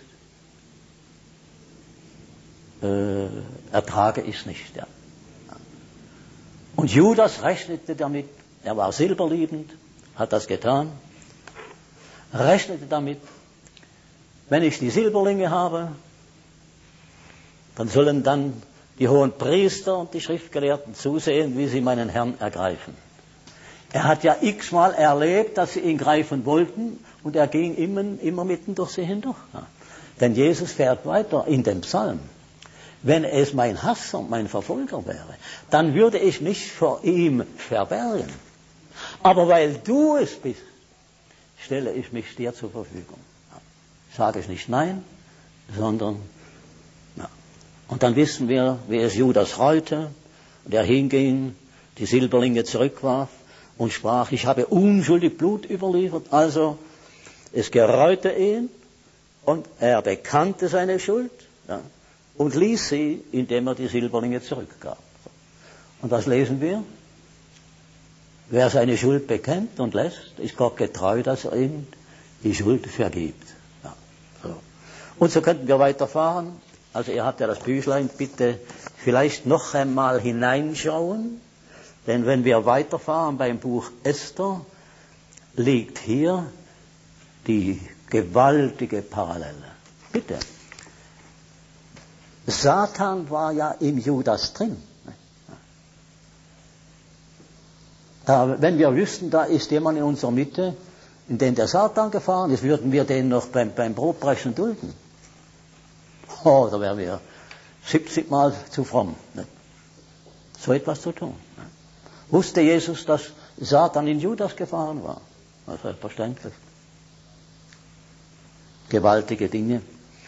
ertrage ich es nicht. Ja. Und Judas rechnete damit, er war silberliebend, hat das getan, rechnete damit, wenn ich die Silberlinge habe, dann sollen dann die hohen Priester und die Schriftgelehrten zusehen, wie sie meinen Herrn ergreifen. Er hat ja x-mal erlebt, dass sie ihn greifen wollten, und er ging immer mitten durch sie hindurch. Ja. Denn Jesus fährt weiter in dem Psalm. Wenn es mein Hasser, mein Verfolger wäre, dann würde ich mich vor ihm verbergen. Aber weil du es bist, stelle ich mich dir zur Verfügung. Ja. Sage ich nicht nein, sondern ja. Und dann wissen wir, wie es Judas reute, und er hinging, die Silberlinge zurückwarf und sprach, ich habe unschuldig Blut überliefert. Also es gereute ihn und er bekannte seine Schuld, ja, und ließ sie, indem er die Silberlinge zurückgab. Und was lesen wir? Wer seine Schuld bekennt und lässt, ist Gott getreu, dass er ihm die Schuld vergibt. Ja, so. Und so könnten wir weiterfahren. Also ihr habt ja das Büchlein, bitte vielleicht noch einmal hineinschauen. Denn wenn wir weiterfahren beim Buch Esther, liegt hier die gewaltige Parallele. Bitte. Satan war ja im Judas drin. Wenn wir wüssten, da ist jemand in unserer Mitte, in den der Satan gefahren ist, würden wir den noch beim Brotbrechen dulden. Oh, da wären wir 70 Mal zu fromm. Ne? So etwas zu tun. Ne? Wusste Jesus, dass Satan in Judas gefahren war? Das ist selbstverständlich. Gewaltige Dinge.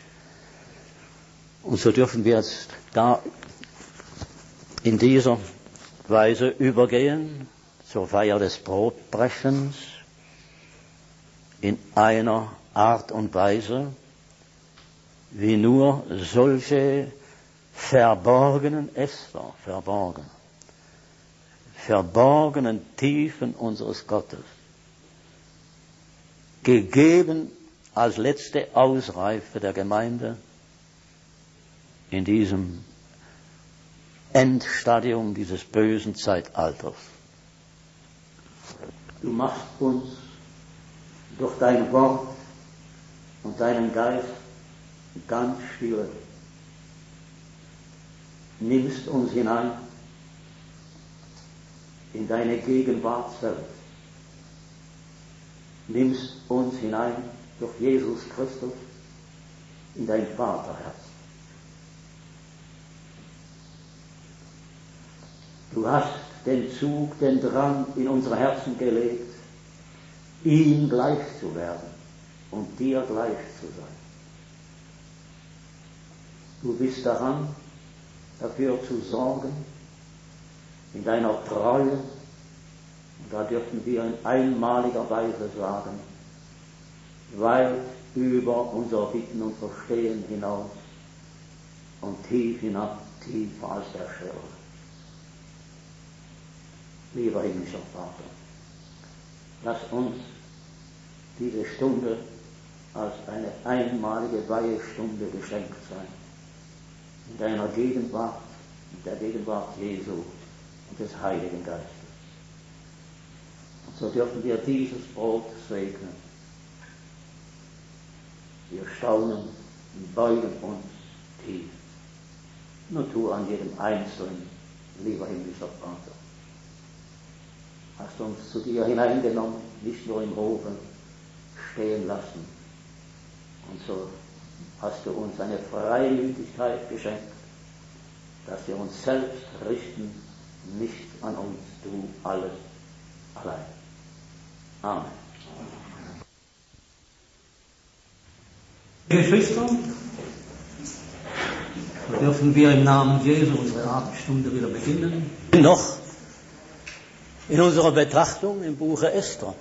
Und so dürfen wir jetzt da in dieser Weise übergehen zur Feier des Brotbrechens in einer Art und Weise, wie nur solche verborgenen Äste, verborgenen Tiefen unseres Gottes, gegeben als letzte Ausreife der Gemeinde in diesem Endstadium dieses bösen Zeitalters. Du machst uns durch dein Wort und deinen Geist ganz still. Nimmst uns hinein in deine Gegenwart selbst. Nimmst uns hinein durch Jesus Christus in dein Vaterherz. Du hast den Zug, den Drang in unsere Herzen gelegt, ihm gleich zu werden und dir gleich zu sein. Du bist daran, dafür zu sorgen, in deiner Treue, und da dürfen wir in einmaliger Weise sagen, weit über unser Bitten und Verstehen hinaus und tief hinab, tiefer als der Schwere. Lieber himmlischer Vater, lass uns diese Stunde als eine einmalige Weihestunde geschenkt sein. In deiner Gegenwart, in der Gegenwart Jesu und des Heiligen Geistes. Und so dürfen wir dieses Brot segnen. Wir staunen und beugen uns tief. Nur tu an jedem Einzelnen, lieber himmlischer Vater. Hast uns zu dir hineingenommen, nicht nur im Hofe stehen lassen. Und so hast du uns eine Freimütigkeit geschenkt, dass wir uns selbst richten, nicht an uns, du alles allein. Amen. Geschwister, dürfen wir im Namen Jesu unsere Abendstunde wieder beginnen. Noch in unserer Betrachtung im Buche Esther.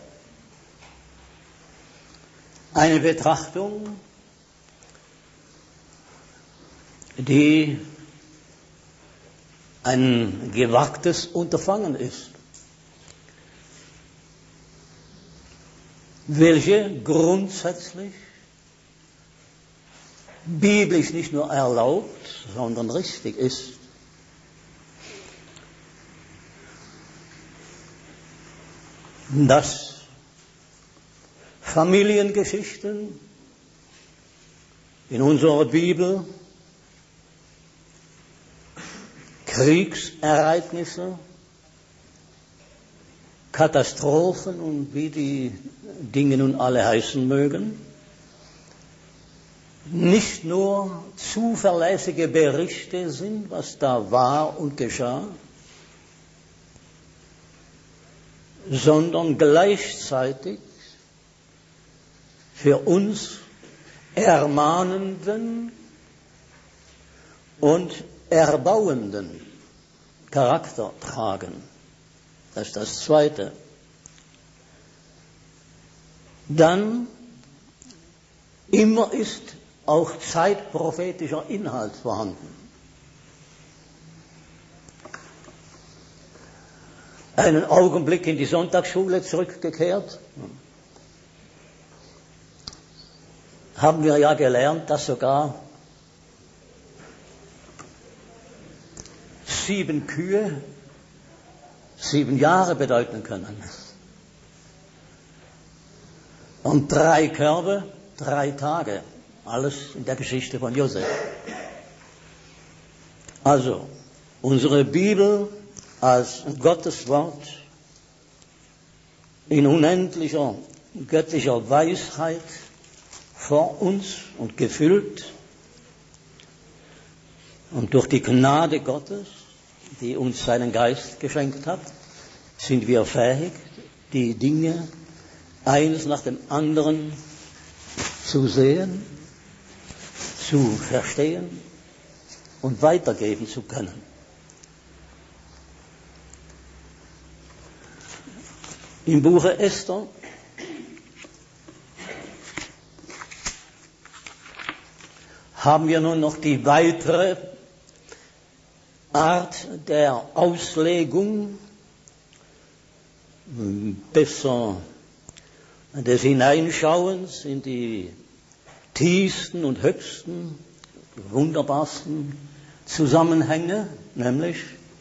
Eine Betrachtung, die ein gewagtes Unterfangen ist, welche grundsätzlich biblisch nicht nur erlaubt, sondern richtig ist. Dass Familiengeschichten in unserer Bibel, Kriegsereignisse, Katastrophen und wie die Dinge nun alle heißen mögen, nicht nur zuverlässige Berichte sind, was da war und geschah, sondern gleichzeitig für uns ermahnenden und erbauenden Charakter tragen. Das ist das Zweite. Dann immer ist auch zeitprophetischer Inhalt vorhanden. Einen Augenblick in die Sonntagsschule zurückgekehrt, haben wir ja gelernt, dass sogar 7 Kühe 7 Jahre bedeuten können. Und 3 Körbe 3 Tage. Alles in der Geschichte von Josef. Also, unsere Bibel als Gottes Wort in unendlicher göttlicher Weisheit vor uns und gefüllt und durch die Gnade Gottes, die uns seinen Geist geschenkt hat, sind wir fähig, die Dinge eines nach dem anderen zu sehen, zu verstehen und weitergeben zu können. Im Buche Esther haben wir nun noch die weitere Art der Auslegung, besser des Hineinschauens in die tiefsten und höchsten, wunderbarsten Zusammenhänge, nämlich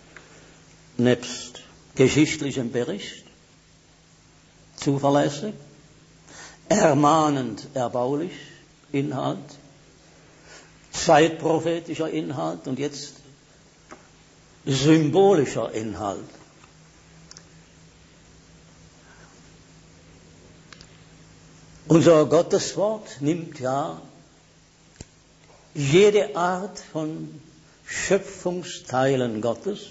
nebst geschichtlichem Bericht, zuverlässig, ermahnend, erbaulich, Inhalt, zeitprophetischer Inhalt und jetzt symbolischer Inhalt. Unser Gotteswort nimmt ja jede Art von Schöpfungsteilen Gottes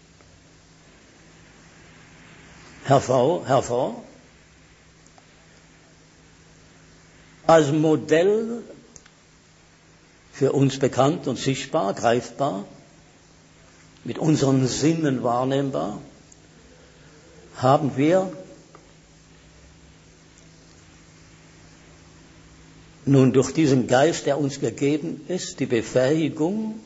hervor als Modell für uns bekannt und sichtbar, greifbar, mit unseren Sinnen wahrnehmbar, haben wir nun durch diesen Geist, der uns gegeben ist, die Befähigung,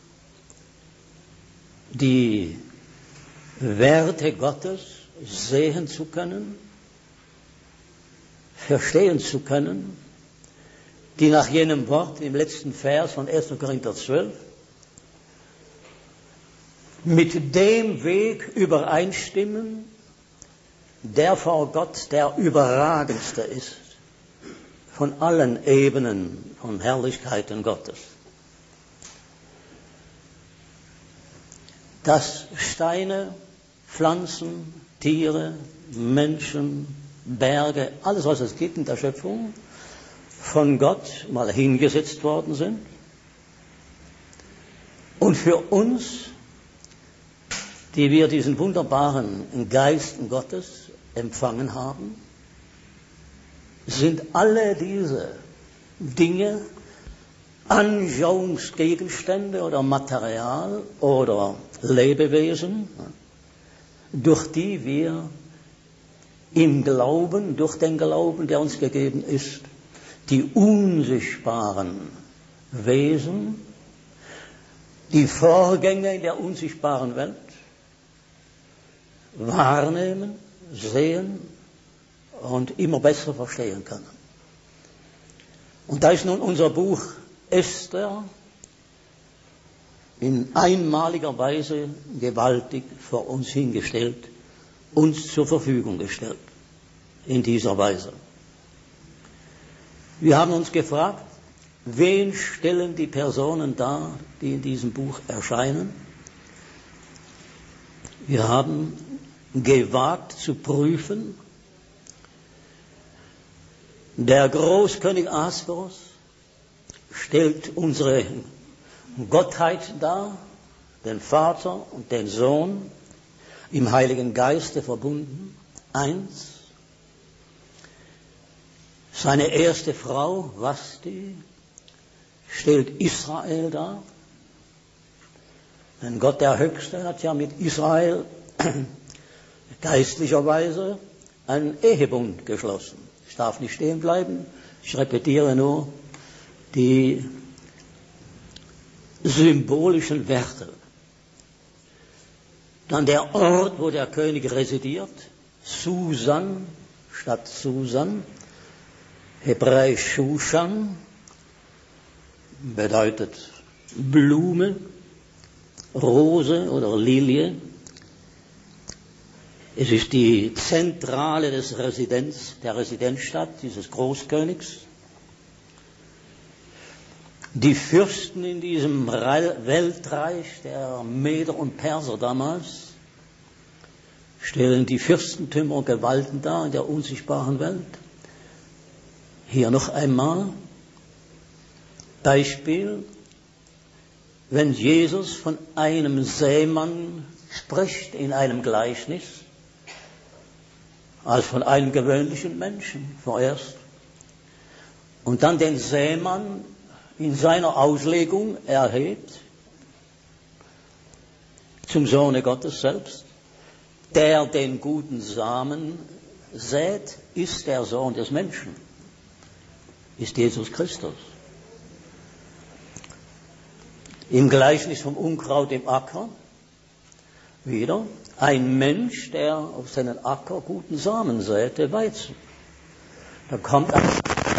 die Werte Gottes sehen zu können, verstehen zu können, die nach jenem Wort im letzten Vers von 1. Korinther 12 mit dem Weg übereinstimmen, der vor Gott der überragendste ist von allen Ebenen von Herrlichkeiten Gottes. Dass Steine, Pflanzen, Tiere, Menschen, Berge, alles was es gibt in der Schöpfung, von Gott mal hingesetzt worden sind und für uns, die wir diesen wunderbaren Geist Gottes empfangen haben, sind alle diese Dinge Anschauungsgegenstände oder Material oder Lebewesen, durch die wir im Glauben, durch den Glauben, der uns gegeben ist, die unsichtbaren Wesen, die Vorgänge in der unsichtbaren Welt wahrnehmen, sehen und immer besser verstehen können. Und da ist nun unser Buch Esther in einmaliger Weise gewaltig vor uns hingestellt, uns zur Verfügung gestellt, in dieser Weise. Wir haben uns gefragt, wen stellen die Personen dar, die in diesem Buch erscheinen? Wir haben gewagt zu prüfen, der Großkönig Ahasverus stellt unsere Gottheit dar, den Vater und den Sohn, im Heiligen Geiste verbunden, eins. Seine erste Frau, Vashti, stellt Israel dar. Denn Gott der Höchste hat ja mit Israel geistlicherweise einen Ehebund geschlossen. Ich darf nicht stehen bleiben, ich repetiere nur die symbolischen Werte. Dann der Ort, wo der König residiert, Susan statt Susan, hebräisch Shushan, bedeutet Blume, Rose oder Lilie. Es ist die Zentrale der Residenzstadt dieses Großkönigs. Die Fürsten in diesem Weltreich der Meder und Perser damals stellen die Fürstentümer und Gewalten dar in der unsichtbaren Welt. Hier noch einmal Beispiel, wenn Jesus von einem Sämann spricht in einem Gleichnis, als von einem gewöhnlichen Menschen vorerst, und dann den Sämann in seiner Auslegung erhebt zum Sohne Gottes selbst, der den guten Samen sät, ist der Sohn des Menschen, ist Jesus Christus. Im Gleichnis vom Unkraut im Acker wieder ein Mensch, der auf seinen Acker guten Samen säte, Weizen. Da kommt ein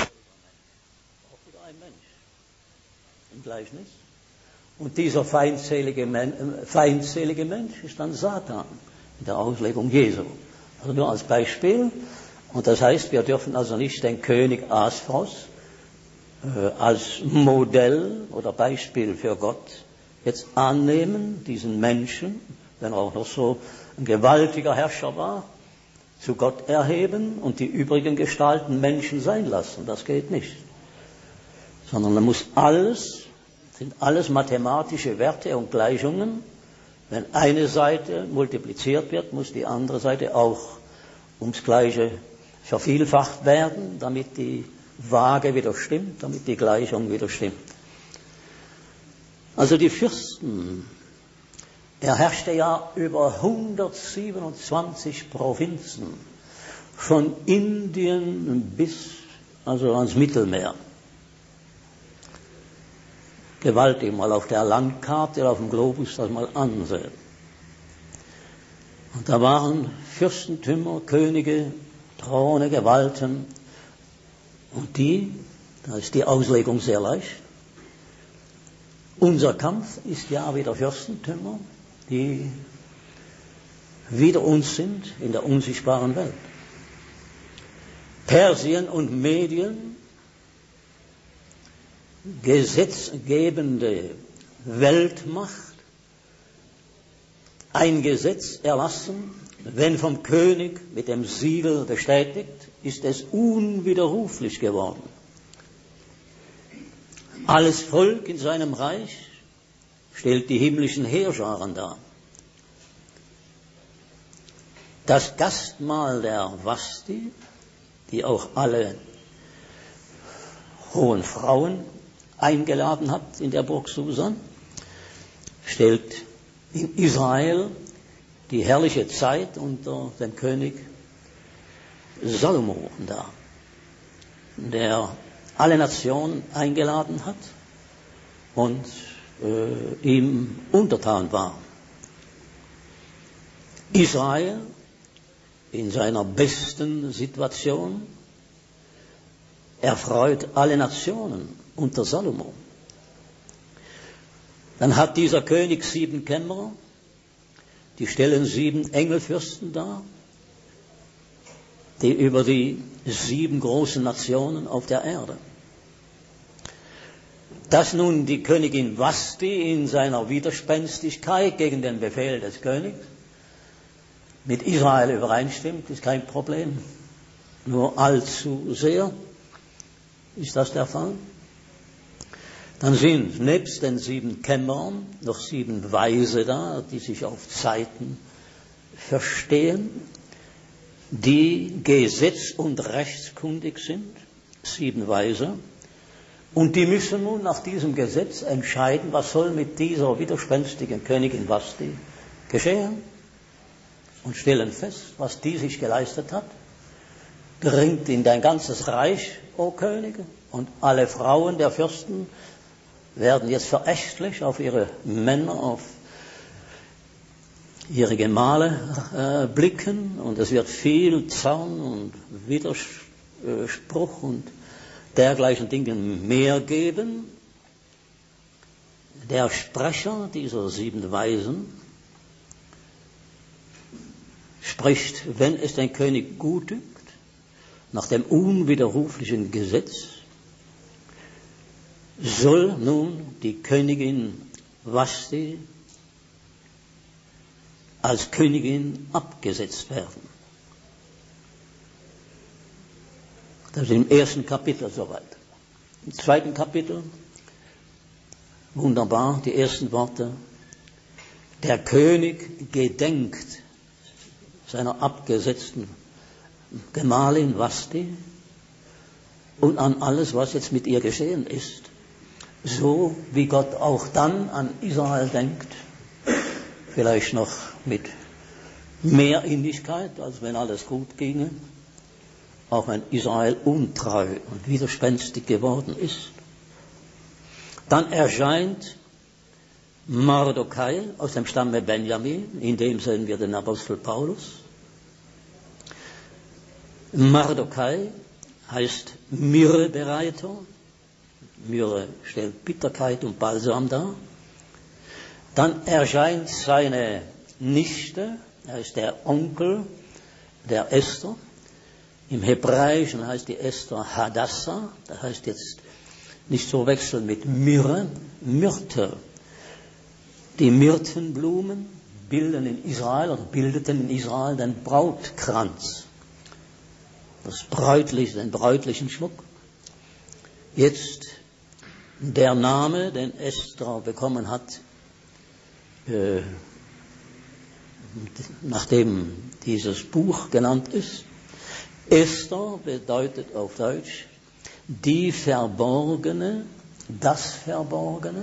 Mensch im Gleichnis. Und dieser feindselige Mensch ist dann Satan in der Auslegung Jesu. Also nur als Beispiel. Und das heißt, wir dürfen also nicht den König Ahasverus als Modell oder Beispiel für Gott jetzt annehmen, diesen Menschen, wenn er auch noch so ein gewaltiger Herrscher war, zu Gott erheben und die übrigen Gestalten Menschen sein lassen. Das geht nicht. Sondern man muss sind alles mathematische Werte und Gleichungen. Wenn eine Seite multipliziert wird, muss die andere Seite auch ums Gleiche vervielfacht werden, damit die Waage wieder stimmt, damit die Gleichung wieder stimmt. Also die Fürsten, er herrschte ja über 127 Provinzen, von Indien bis ans Mittelmeer. Gewaltig, mal auf der Landkarte oder auf dem Globus das mal ansehen. Und da waren Fürstentümer, Könige, Throne, Gewalten. Und da ist die Auslegung sehr leicht. Unser Kampf ist ja wieder Fürstentümer, die wider uns sind in der unsichtbaren Welt. Persien und Medien, gesetzgebende Weltmacht, ein Gesetz erlassen, wenn vom König mit dem Siegel bestätigt, ist es unwiderruflich geworden. Alles Volk in seinem Reich stellt die himmlischen Heerscharen dar. Das Gastmahl der Vashti, die auch alle hohen Frauen eingeladen hat in der Burg Susa, stellt in Israel die herrliche Zeit unter dem König Salomo dar, der alle Nationen eingeladen hat und ihm untertan war. Israel in seiner besten Situation erfreut alle Nationen unter Salomo. Dann hat dieser König 7 Kämmerer, die stellen 7 Engelfürsten dar, die über die 7 großen Nationen auf der Erde. Dass nun die Königin Vashti in seiner Widerspenstigkeit gegen den Befehl des Königs mit Israel übereinstimmt, ist kein Problem. Nur allzu sehr ist das der Fall. Dann sind nebst den 7 Kämmerern noch 7 Weise da, die sich auf Zeiten verstehen, die gesetz- und rechtskundig sind, 7 Weise, und die müssen nun nach diesem Gesetz entscheiden, was soll mit dieser widerspenstigen Königin Vashti geschehen, und stellen fest, was die sich geleistet hat, dringt in dein ganzes Reich, o Könige, und alle Frauen der Fürsten werden jetzt verächtlich auf ihre Männer, auf ihre Gemahle blicken, und es wird viel Zorn und Widerspruch und dergleichen Dinge mehr geben. Der Sprecher dieser 7 Weisen spricht, wenn es den König gut dünkt, nach dem unwiderruflichen Gesetz, soll nun die Königin Vashti als Königin abgesetzt werden. Das ist im 1. Kapitel soweit. Im 2. Kapitel, wunderbar, die ersten Worte: Der König gedenkt seiner abgesetzten Gemahlin Vashti und an alles, was jetzt mit ihr geschehen ist. So wie Gott auch dann an Israel denkt, vielleicht noch mit mehr Innigkeit, als wenn alles gut ginge, auch wenn Israel untreu und widerspenstig geworden ist. Dann erscheint Mardokai aus dem Stamme Benjamin, in dem sehen wir den Apostel Paulus. Mardokai heißt Myrrhebereiter. Myrrhe stellt Bitterkeit und Balsam dar. Dann erscheint seine Nichte, er ist der Onkel der Esther. Im Hebräischen heißt die Esther Hadassah, das heißt jetzt nicht zu wechseln mit Myrrhe, Myrte. Die Myrtenblumen bildeten in Israel den Brautkranz, den bräutlichen Schmuck. Jetzt der Name, den Esther bekommen hat, nachdem dieses Buch genannt ist. Esther bedeutet auf Deutsch die Verborgene, das Verborgene.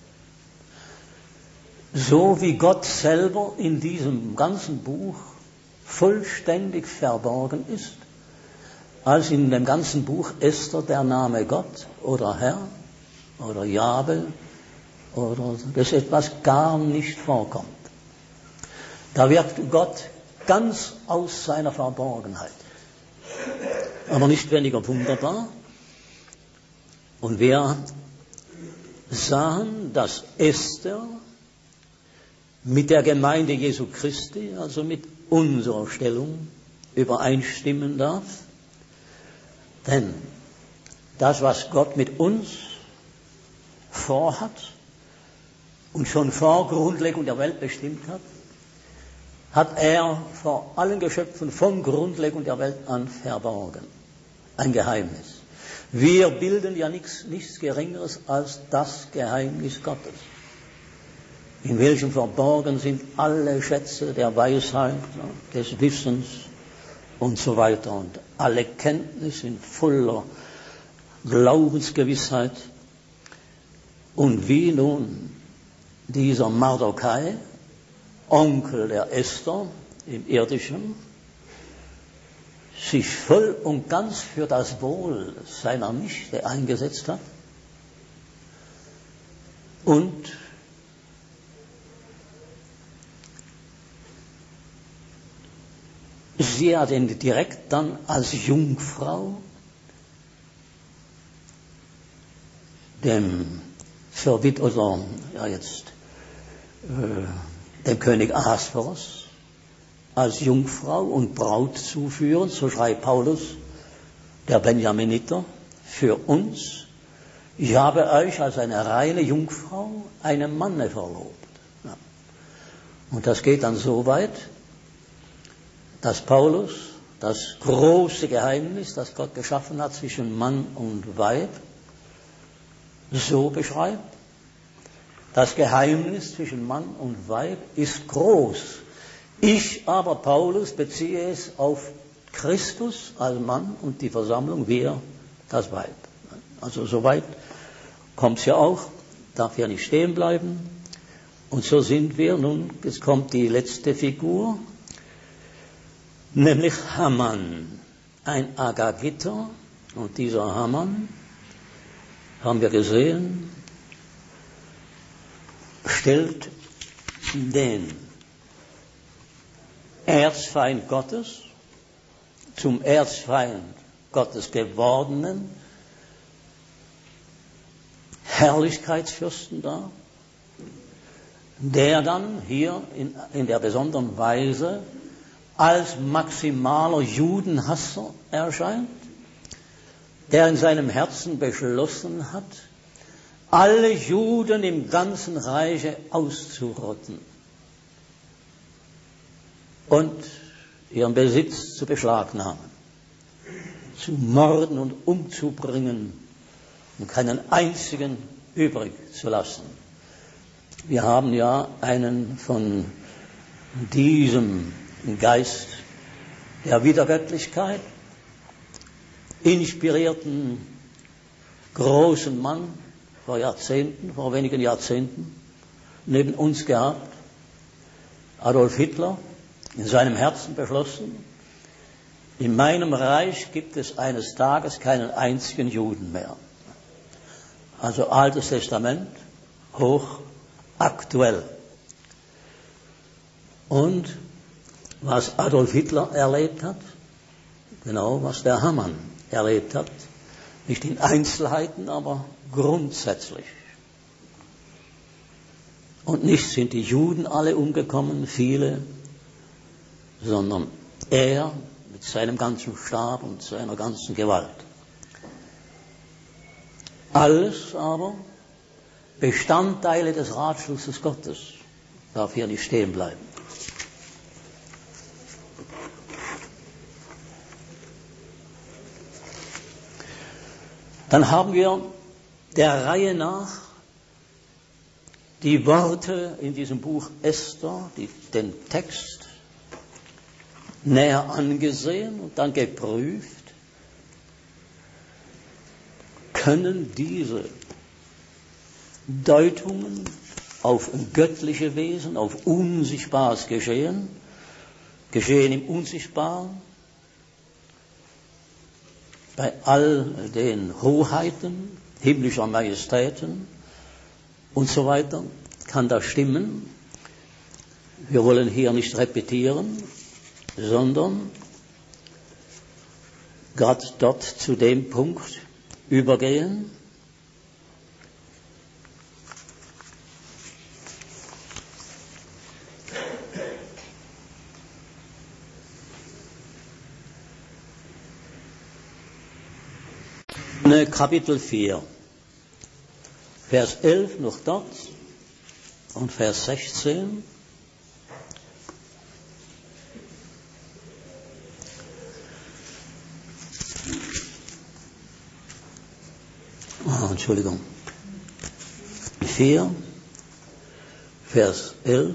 So wie Gott selber in diesem ganzen Buch vollständig verborgen ist, als in dem ganzen Buch Esther der Name Gott oder Herr oder Jahwe oder das etwas gar nicht vorkommt. Da wirkt Gott ganz aus seiner Verborgenheit. Aber nicht weniger wunderbar. Und wir sahen, dass Esther mit der Gemeinde Jesu Christi, also mit unserer Stellung, übereinstimmen darf. Denn das, was Gott mit uns vorhat und schon vor Grundlegung der Welt bestimmt hat, hat er vor allen Geschöpfen von Grundlegung der Welt an verborgen. Ein Geheimnis. Wir bilden ja nichts Geringeres als das Geheimnis Gottes, in welchem verborgen sind alle Schätze der Weisheit, des Wissens und so weiter und alle Kenntnis in voller Glaubensgewissheit. Und wie nun dieser Mardokai, Onkel der Esther im Irdischen, sich voll und ganz für das Wohl seiner Nichte eingesetzt hat und sie hat ihn direkt dann als Jungfrau dem dem König Ahasveros als Jungfrau und Braut zuführen, so schreibt Paulus, der Benjaminiter, für uns, ich habe euch als eine reine Jungfrau einem Manne verlobt. Ja. Und das geht dann so weit, dass Paulus das große Geheimnis, das Gott geschaffen hat zwischen Mann und Weib, so beschreibt. Das Geheimnis zwischen Mann und Weib ist groß. Ich aber, Paulus, beziehe es auf Christus als Mann und die Versammlung, wir, das Weib. Also so weit kommt es ja auch, darf ja nicht stehen bleiben. Und so sind wir, nun, jetzt kommt die letzte Figur, nämlich Haman, ein Agagiter. Und dieser Haman, haben wir gesehen, stellt den Erzfeind Gottes zum Erzfeind Gottes gewordenen Herrlichkeitsfürsten dar, der dann hier in der besonderen Weise als maximaler Judenhasser erscheint, der in seinem Herzen beschlossen hat, alle Juden im ganzen Reiche auszurotten und ihren Besitz zu beschlagnahmen, zu morden und umzubringen und keinen einzigen übrig zu lassen. Wir haben ja einen von diesem Geist der Wiedergöttlichkeit inspirierten großen Mann vor wenigen Jahrzehnten neben uns gehabt, Adolf Hitler, in seinem Herzen beschlossen, in meinem Reich gibt es eines Tages keinen einzigen Juden mehr. Also Altes Testament, hoch aktuell. Und was Adolf Hitler erlebt hat, genau was der Haman erlebt hat, nicht in Einzelheiten, aber grundsätzlich. Und nicht sind die Juden alle umgekommen, viele, sondern er mit seinem ganzen Stab und seiner ganzen Gewalt. Alles aber Bestandteile des Ratschlusses Gottes, darf hier nicht stehen bleiben. Dann haben wir der Reihe nach die Worte in diesem Buch Esther, den Text näher angesehen und dann geprüft, können diese Deutungen auf göttliche Wesen, auf unsichtbares Geschehen im Unsichtbaren, bei all den Hoheiten, himmlischer Majestäten und so weiter, kann das stimmen. Wir wollen hier nicht repetieren, sondern gerade dort zu dem Punkt übergehen, Kapitel 4, Vers 11 noch dort und Vers 16. Entschuldigung. 4, Vers 11.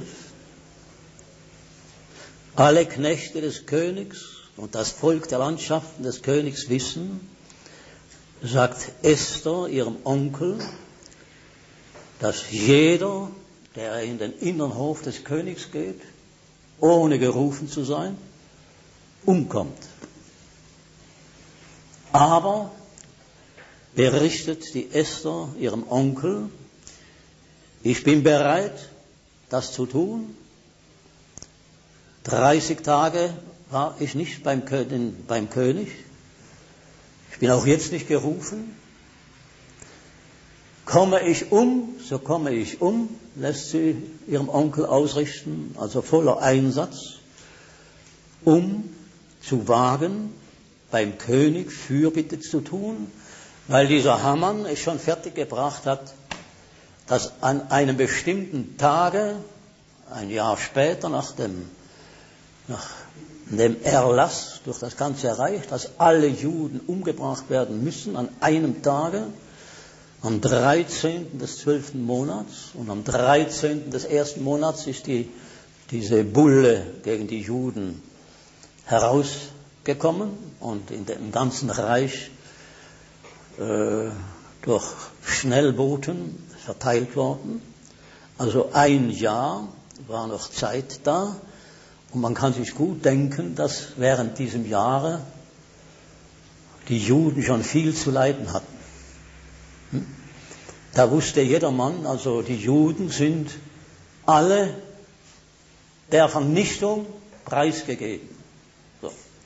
Alle Knechte des Königs und das Volk der Landschaften des Königs wissen, sagt Esther ihrem Onkel, dass jeder, der in den inneren Hof des Königs geht, ohne gerufen zu sein, umkommt. Aber berichtet die Esther ihrem Onkel, ich bin bereit, das zu tun. 30 Tage war ich nicht beim König. Ich bin auch jetzt nicht gerufen. Komme ich um, so komme ich um, lässt sie ihrem Onkel ausrichten, also voller Einsatz, um zu wagen, beim König Fürbitte zu tun, weil dieser Haman es schon fertiggebracht hat, dass an einem bestimmten Tage, ein Jahr später nach dem Erlass durch das ganze Reich, dass alle Juden umgebracht werden müssen an einem Tage, am 13. des 12. Monats, und am 13. des 1. Monats ist diese Bulle gegen die Juden herausgekommen und im ganzen Reich durch Schnellbooten verteilt worden. Also ein Jahr war noch Zeit da, und man kann sich gut denken, dass während diesem Jahre die Juden schon viel zu leiden hatten. Da wusste jedermann, also die Juden sind alle der Vernichtung preisgegeben. So.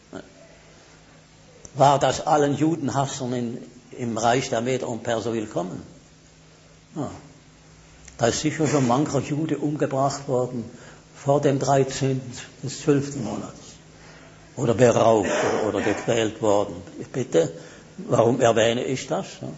War das allen Judenhassern im Reich der Meder und Perser willkommen? Ja. Da ist sicher schon mancher Jude umgebracht worden vor dem 13. des 12. Monats. Oder beraubt oder gequält worden. Bitte, warum erwähne ich das? Ja.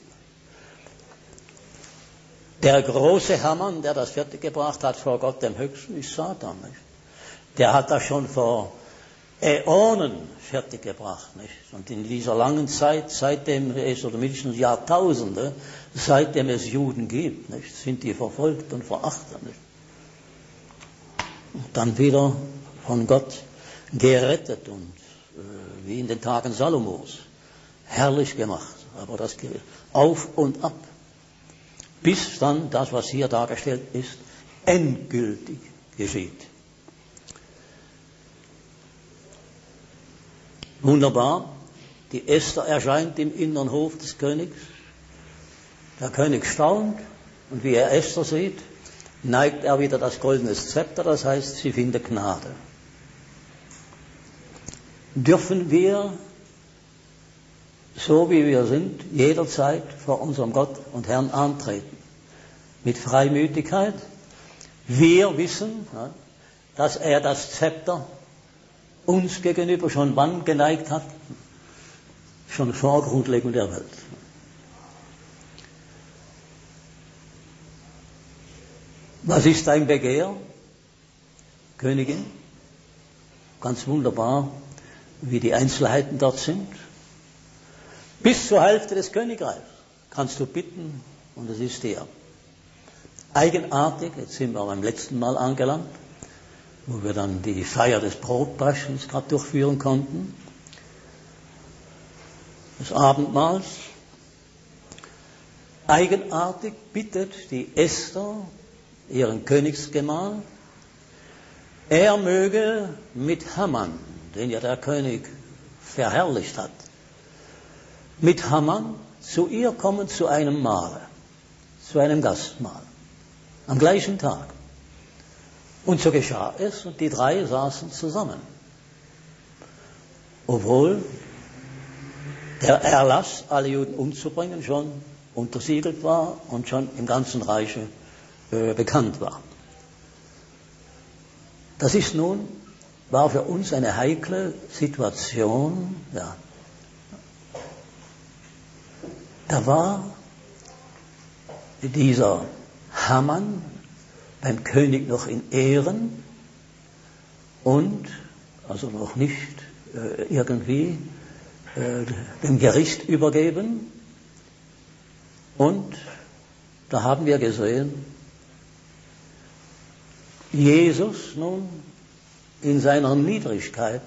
Der große Haman, der das fertiggebracht hat vor Gott dem Höchsten, ist Satan. Nicht? Der hat das schon vor Äonen fertiggebracht. Nicht? Und in dieser langen Zeit, seitdem es, oder mindestens Jahrtausende, seitdem es Juden gibt, nicht? Sind die verfolgt und verachtet. Nicht? Und dann wieder von Gott gerettet und wie in den Tagen Salomos herrlich gemacht. Aber das geht auf und ab. Bis dann das, was hier dargestellt ist, endgültig geschieht. Wunderbar, die Esther erscheint im inneren Hof des Königs. Der König staunt, und wie er Esther sieht, neigt er wieder das goldene Zepter, das heißt, sie findet Gnade. Dürfen wir, so wie wir sind, jederzeit vor unserem Gott und Herrn antreten. Mit Freimütigkeit. Wir wissen, dass er das Zepter uns gegenüber schon wann geneigt hat? Schon vor Grundlegung der Welt. Was ist dein Begehr, Königin? Ganz wunderbar, wie die Einzelheiten dort sind. Bis zur Hälfte des Königreichs kannst du bitten, und es ist dir. Eigenartig, jetzt sind wir beim letzten Mal angelangt, wo wir dann die Feier des Brotbrechens gerade durchführen konnten, des Abendmahls. Eigenartig bittet die Esther ihren Königsgemahl, er möge mit Haman, den ja der König verherrlicht hat, mit Haman zu ihr kommen zu einem Mahle, zu einem Gastmahl, am gleichen Tag. Und so geschah es, und die drei saßen zusammen. Obwohl der Erlass, alle Juden umzubringen, schon untersiegelt war und schon im ganzen Reich bekannt war. Das ist nun, war für uns eine heikle Situation. Ja. Da war dieser Haman beim König noch in Ehren und also noch nicht irgendwie dem Gericht übergeben. Und da haben wir gesehen, Jesus nun in seiner Niedrigkeit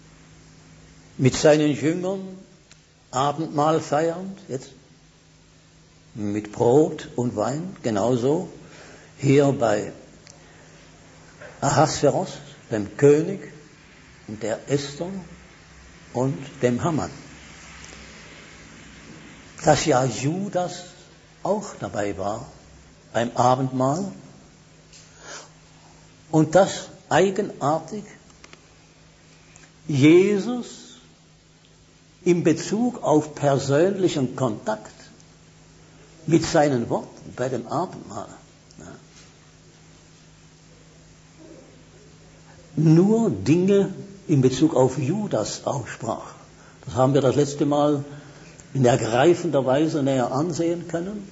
mit seinen Jüngern Abendmahl feiernd, jetzt mit Brot und Wein, genauso hier bei Ahasveros, dem König, und der Esther und dem Haman. Dass ja Judas auch dabei war beim Abendmahl und das eigenartig Jesus in Bezug auf persönlichen Kontakt mit seinen Worten bei dem Abendmahl nur Dinge in Bezug auf Judas aussprach. Das haben wir das letzte Mal in ergreifender Weise näher ansehen können.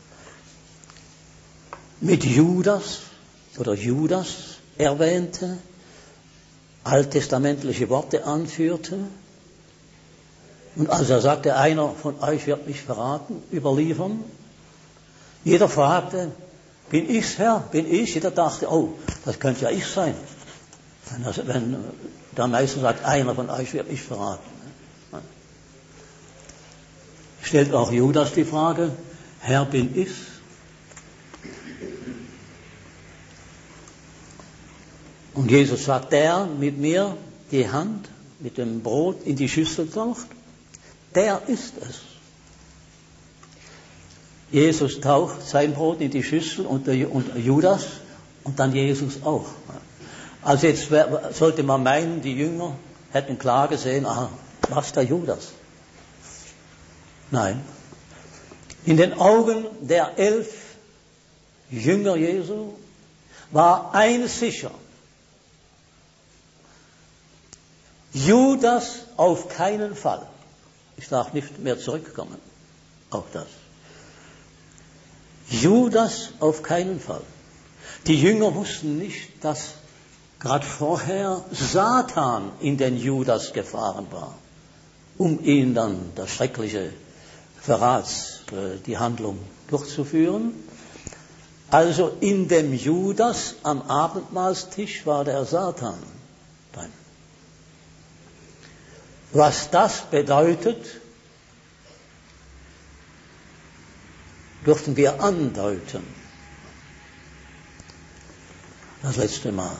Mit Judas erwähnte, alttestamentliche Worte anführte. Und als er sagte, einer von euch wird mich verraten, überliefern, jeder fragte, bin ich's, Herr, bin ich? Jeder dachte, oh, das könnte ja ich sein. Wenn der Meister sagt, einer von euch wird mich verraten. Stellt auch Judas die Frage, Herr, bin ich's? Und Jesus sagt, der mit mir die Hand mit dem Brot in die Schüssel taucht, der ist es. Jesus taucht sein Brot in die Schüssel und Judas und dann Jesus auch. Also jetzt sollte man meinen, die Jünger hätten klar gesehen, aha, was der Judas. Nein. In den Augen der 11 Jünger Jesu war eines sicher. Judas auf keinen Fall. Ich darf nicht mehr zurückkommen auf das. Judas auf keinen Fall. Die Jünger wussten nicht, dass gerade vorher Satan in den Judas gefahren war, um ihn dann das schreckliche Verrats, die Handlung durchzuführen. Also in dem Judas am Abendmahlstisch war der Satan drin. Was das bedeutet, durften wir andeuten. Das letzte Mal.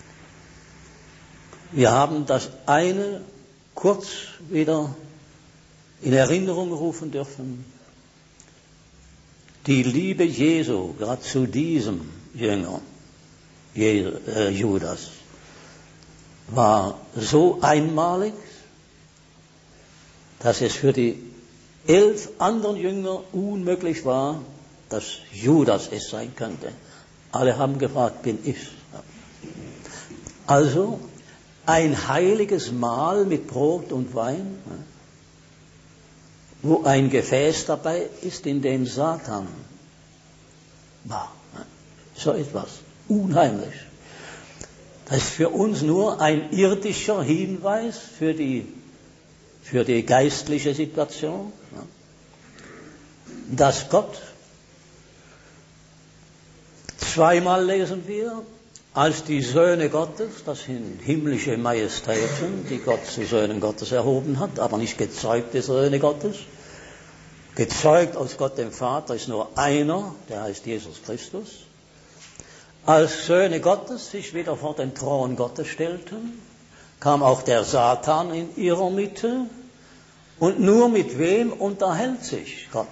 Wir haben das eine kurz wieder in Erinnerung rufen dürfen. Die Liebe Jesu, gerade zu diesem Jünger, Judas, war so einmalig, dass es für die 11 anderen Jünger unmöglich war, dass Judas es sein könnte. Alle haben gefragt, bin ich? Also ein heiliges Mahl mit Brot und Wein, wo ein Gefäß dabei ist, in dem Satan war. So etwas unheimlich. Das ist für uns nur ein irdischer Hinweis für die geistliche Situation, dass Gott, zweimal lesen wir, als die Söhne Gottes, das sind himmlische Majestäten, die Gott zu Söhnen Gottes erhoben hat, aber nicht gezeugte Söhne Gottes. Gezeugt aus Gott dem Vater ist nur einer, der heißt Jesus Christus. Als Söhne Gottes sich wieder vor den Thron Gottes stellten, kam auch der Satan in ihrer Mitte. Und nur mit wem unterhält sich Gott?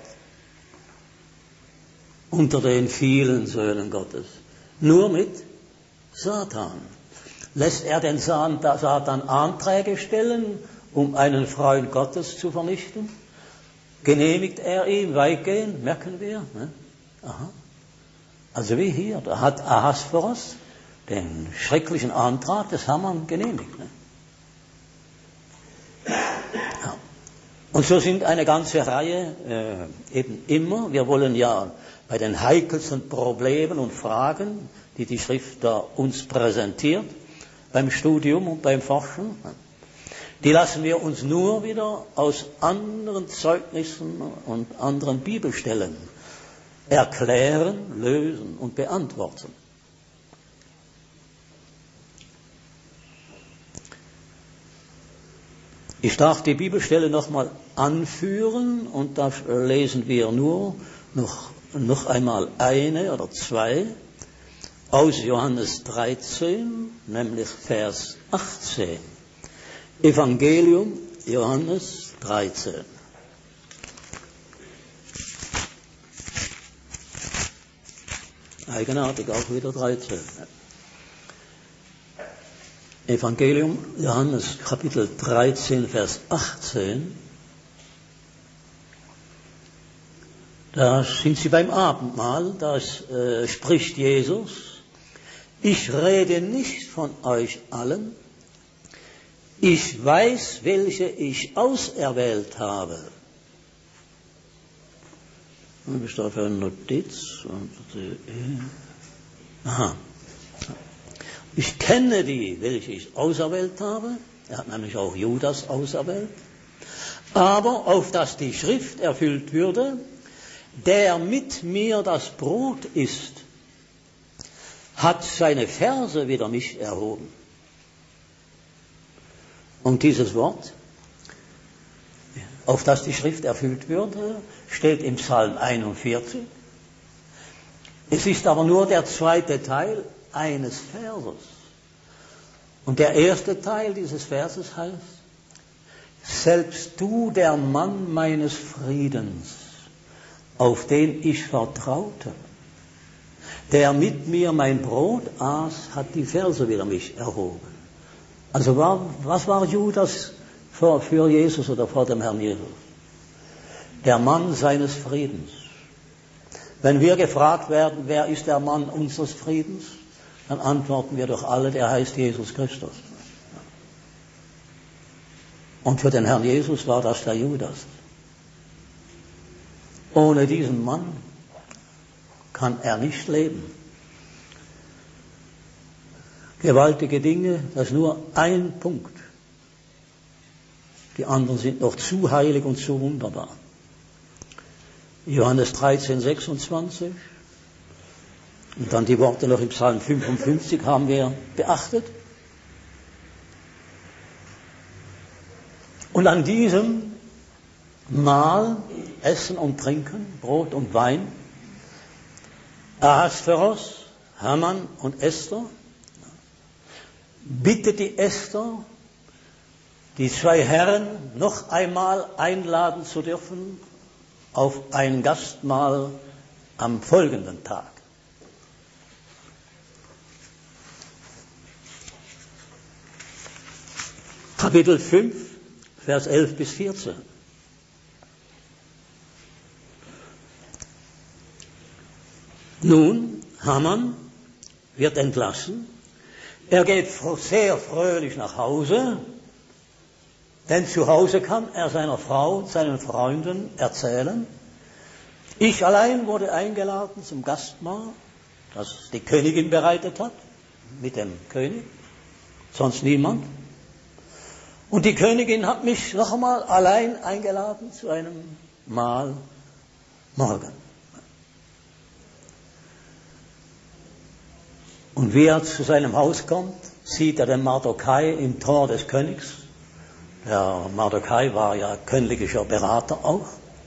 Unter den vielen Söhnen Gottes. Nur mit Satan. Lässt er den Satan Anträge stellen, um einen Freund Gottes zu vernichten? Genehmigt er ihm weitgehend? Merken wir. Ne? Aha. Also wie hier, da hat Ahasveros den schrecklichen Antrag des Haman genehmigt. Ne? Ja. Und so sind eine ganze Reihe eben immer, wir wollen ja bei den heikelsten Problemen und Fragen, die die Schrift da uns präsentiert, beim Studium und beim Forschen, die lassen wir uns nur wieder aus anderen Zeugnissen und anderen Bibelstellen erklären, lösen und beantworten. Ich darf die Bibelstelle nochmal anführen und da lesen wir nur noch einmal eine oder zwei aus Johannes 13, nämlich Vers 18. Evangelium Johannes 13. Eigenartig, auch wieder 13. Evangelium Johannes Kapitel 13, Vers 18. Da sind sie beim Abendmahl, da spricht Jesus: Ich rede nicht von euch allen, ich weiß, welche ich auserwählt habe. Was ist da für eine Notiz? Aha. Ich kenne die, welche ich auserwählt habe. Er hat nämlich auch Judas auserwählt. Aber auf dass die Schrift erfüllt würde, der mit mir das Brot isst, hat seine Ferse wider mich erhoben. Und dieses Wort, auf dass die Schrift erfüllt würde, steht im Psalm 41. Es ist aber nur der zweite Teil eines Verses. Und der erste Teil dieses Verses heißt: Selbst du, der Mann meines Friedens, auf den ich vertraute, der mit mir mein Brot aß, hat die Ferse wider mich erhoben. Also was war Judas für Jesus oder vor dem Herrn Jesus? Der Mann seines Friedens. Wenn wir gefragt werden, wer ist der Mann unseres Friedens, dann antworten wir doch alle, der heißt Jesus Christus. Und für den Herrn Jesus war das der Judas. Ohne diesen Mann kann er nicht leben. Gewaltige Dinge, das ist nur ein Punkt. Die anderen sind noch zu heilig und zu wunderbar. Johannes 13, 26 und dann die Worte noch im Psalm 55 haben wir beachtet. Und an diesem Mahl, Essen und Trinken, Brot und Wein, Ahasveros, Haman und Esther, bittet die Esther, die zwei Herren noch einmal einladen zu dürfen auf ein Gastmahl am folgenden Tag. Kapitel 5, Vers 11 bis 14. Nun, Haman wird entlassen. Er geht sehr fröhlich nach Hause, denn zu Hause kann er seiner Frau und seinen Freunden erzählen: Ich allein wurde eingeladen zum Gastmahl, das die Königin bereitet hat, mit dem König, sonst niemand. Und die Königin hat mich noch einmal allein eingeladen zu einem Mahl morgen. Und wie er zu seinem Haus kommt, sieht er den Mardochai im Tor des Königs. Der Mardochai war ja königlicher Berater auch.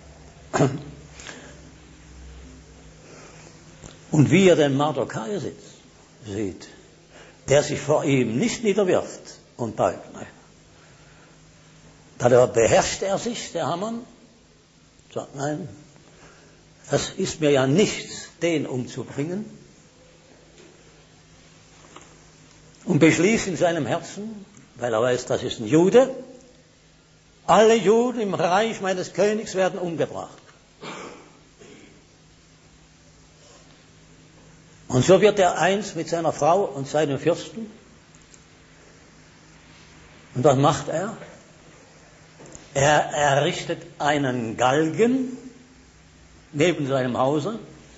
Und wie er den Mardochai sieht, der sich vor ihm nicht niederwirft und beugt. Da beherrscht er sich, der Haman, sagt: Nein, das ist mir ja nichts, den umzubringen. Und beschließt in seinem Herzen, weil er weiß, das ist ein Jude, alle Juden im Reich meines Königs werden umgebracht. Und so wird er eins mit seiner Frau und seinen Fürsten. Und was macht er? Er errichtet einen Galgen neben seinem Hause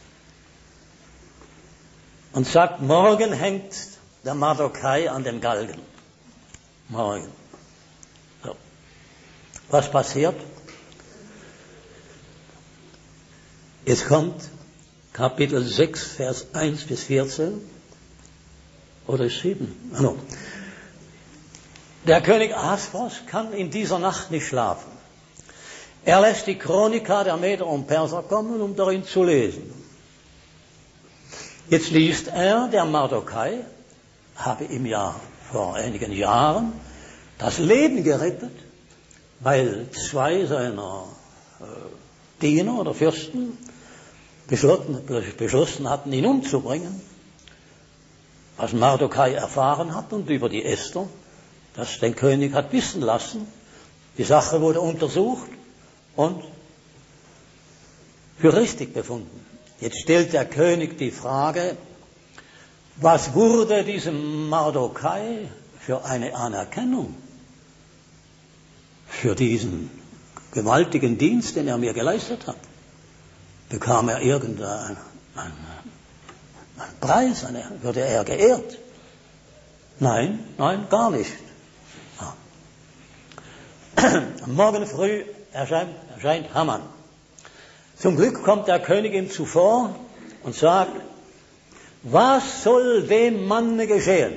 und sagt: Morgen hängt der Mardochai an dem Galgen. Morgen. So. Was passiert? Jetzt kommt Kapitel 6, Vers 1 bis 14 oder 7. No. Der König Ahasveros kann in dieser Nacht nicht schlafen. Er lässt die Chronika der Meder und Perser kommen, um darin zu lesen. Jetzt liest er, der Mardochai habe ihm ja vor einigen Jahren das Leben gerettet, weil 2 seiner Diener oder Fürsten beschlossen hatten, ihn umzubringen. Was Mardochai erfahren hat und über die Esther, das den König hat wissen lassen. Die Sache wurde untersucht und für richtig befunden. Jetzt stellt der König die Frage, was wurde diesem Mardochai für eine Anerkennung für diesen gewaltigen Dienst, den er mir geleistet hat? Bekam er irgendeinen Preis, würde er geehrt? Nein, gar nicht. Ja. Am Morgen früh erscheint Haman. Zum Glück kommt der König ihm zuvor und sagt, was soll dem Manne geschehen,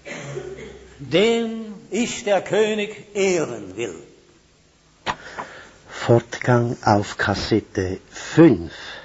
den ich, der König, ehren will? Fortgang auf Kassette 5.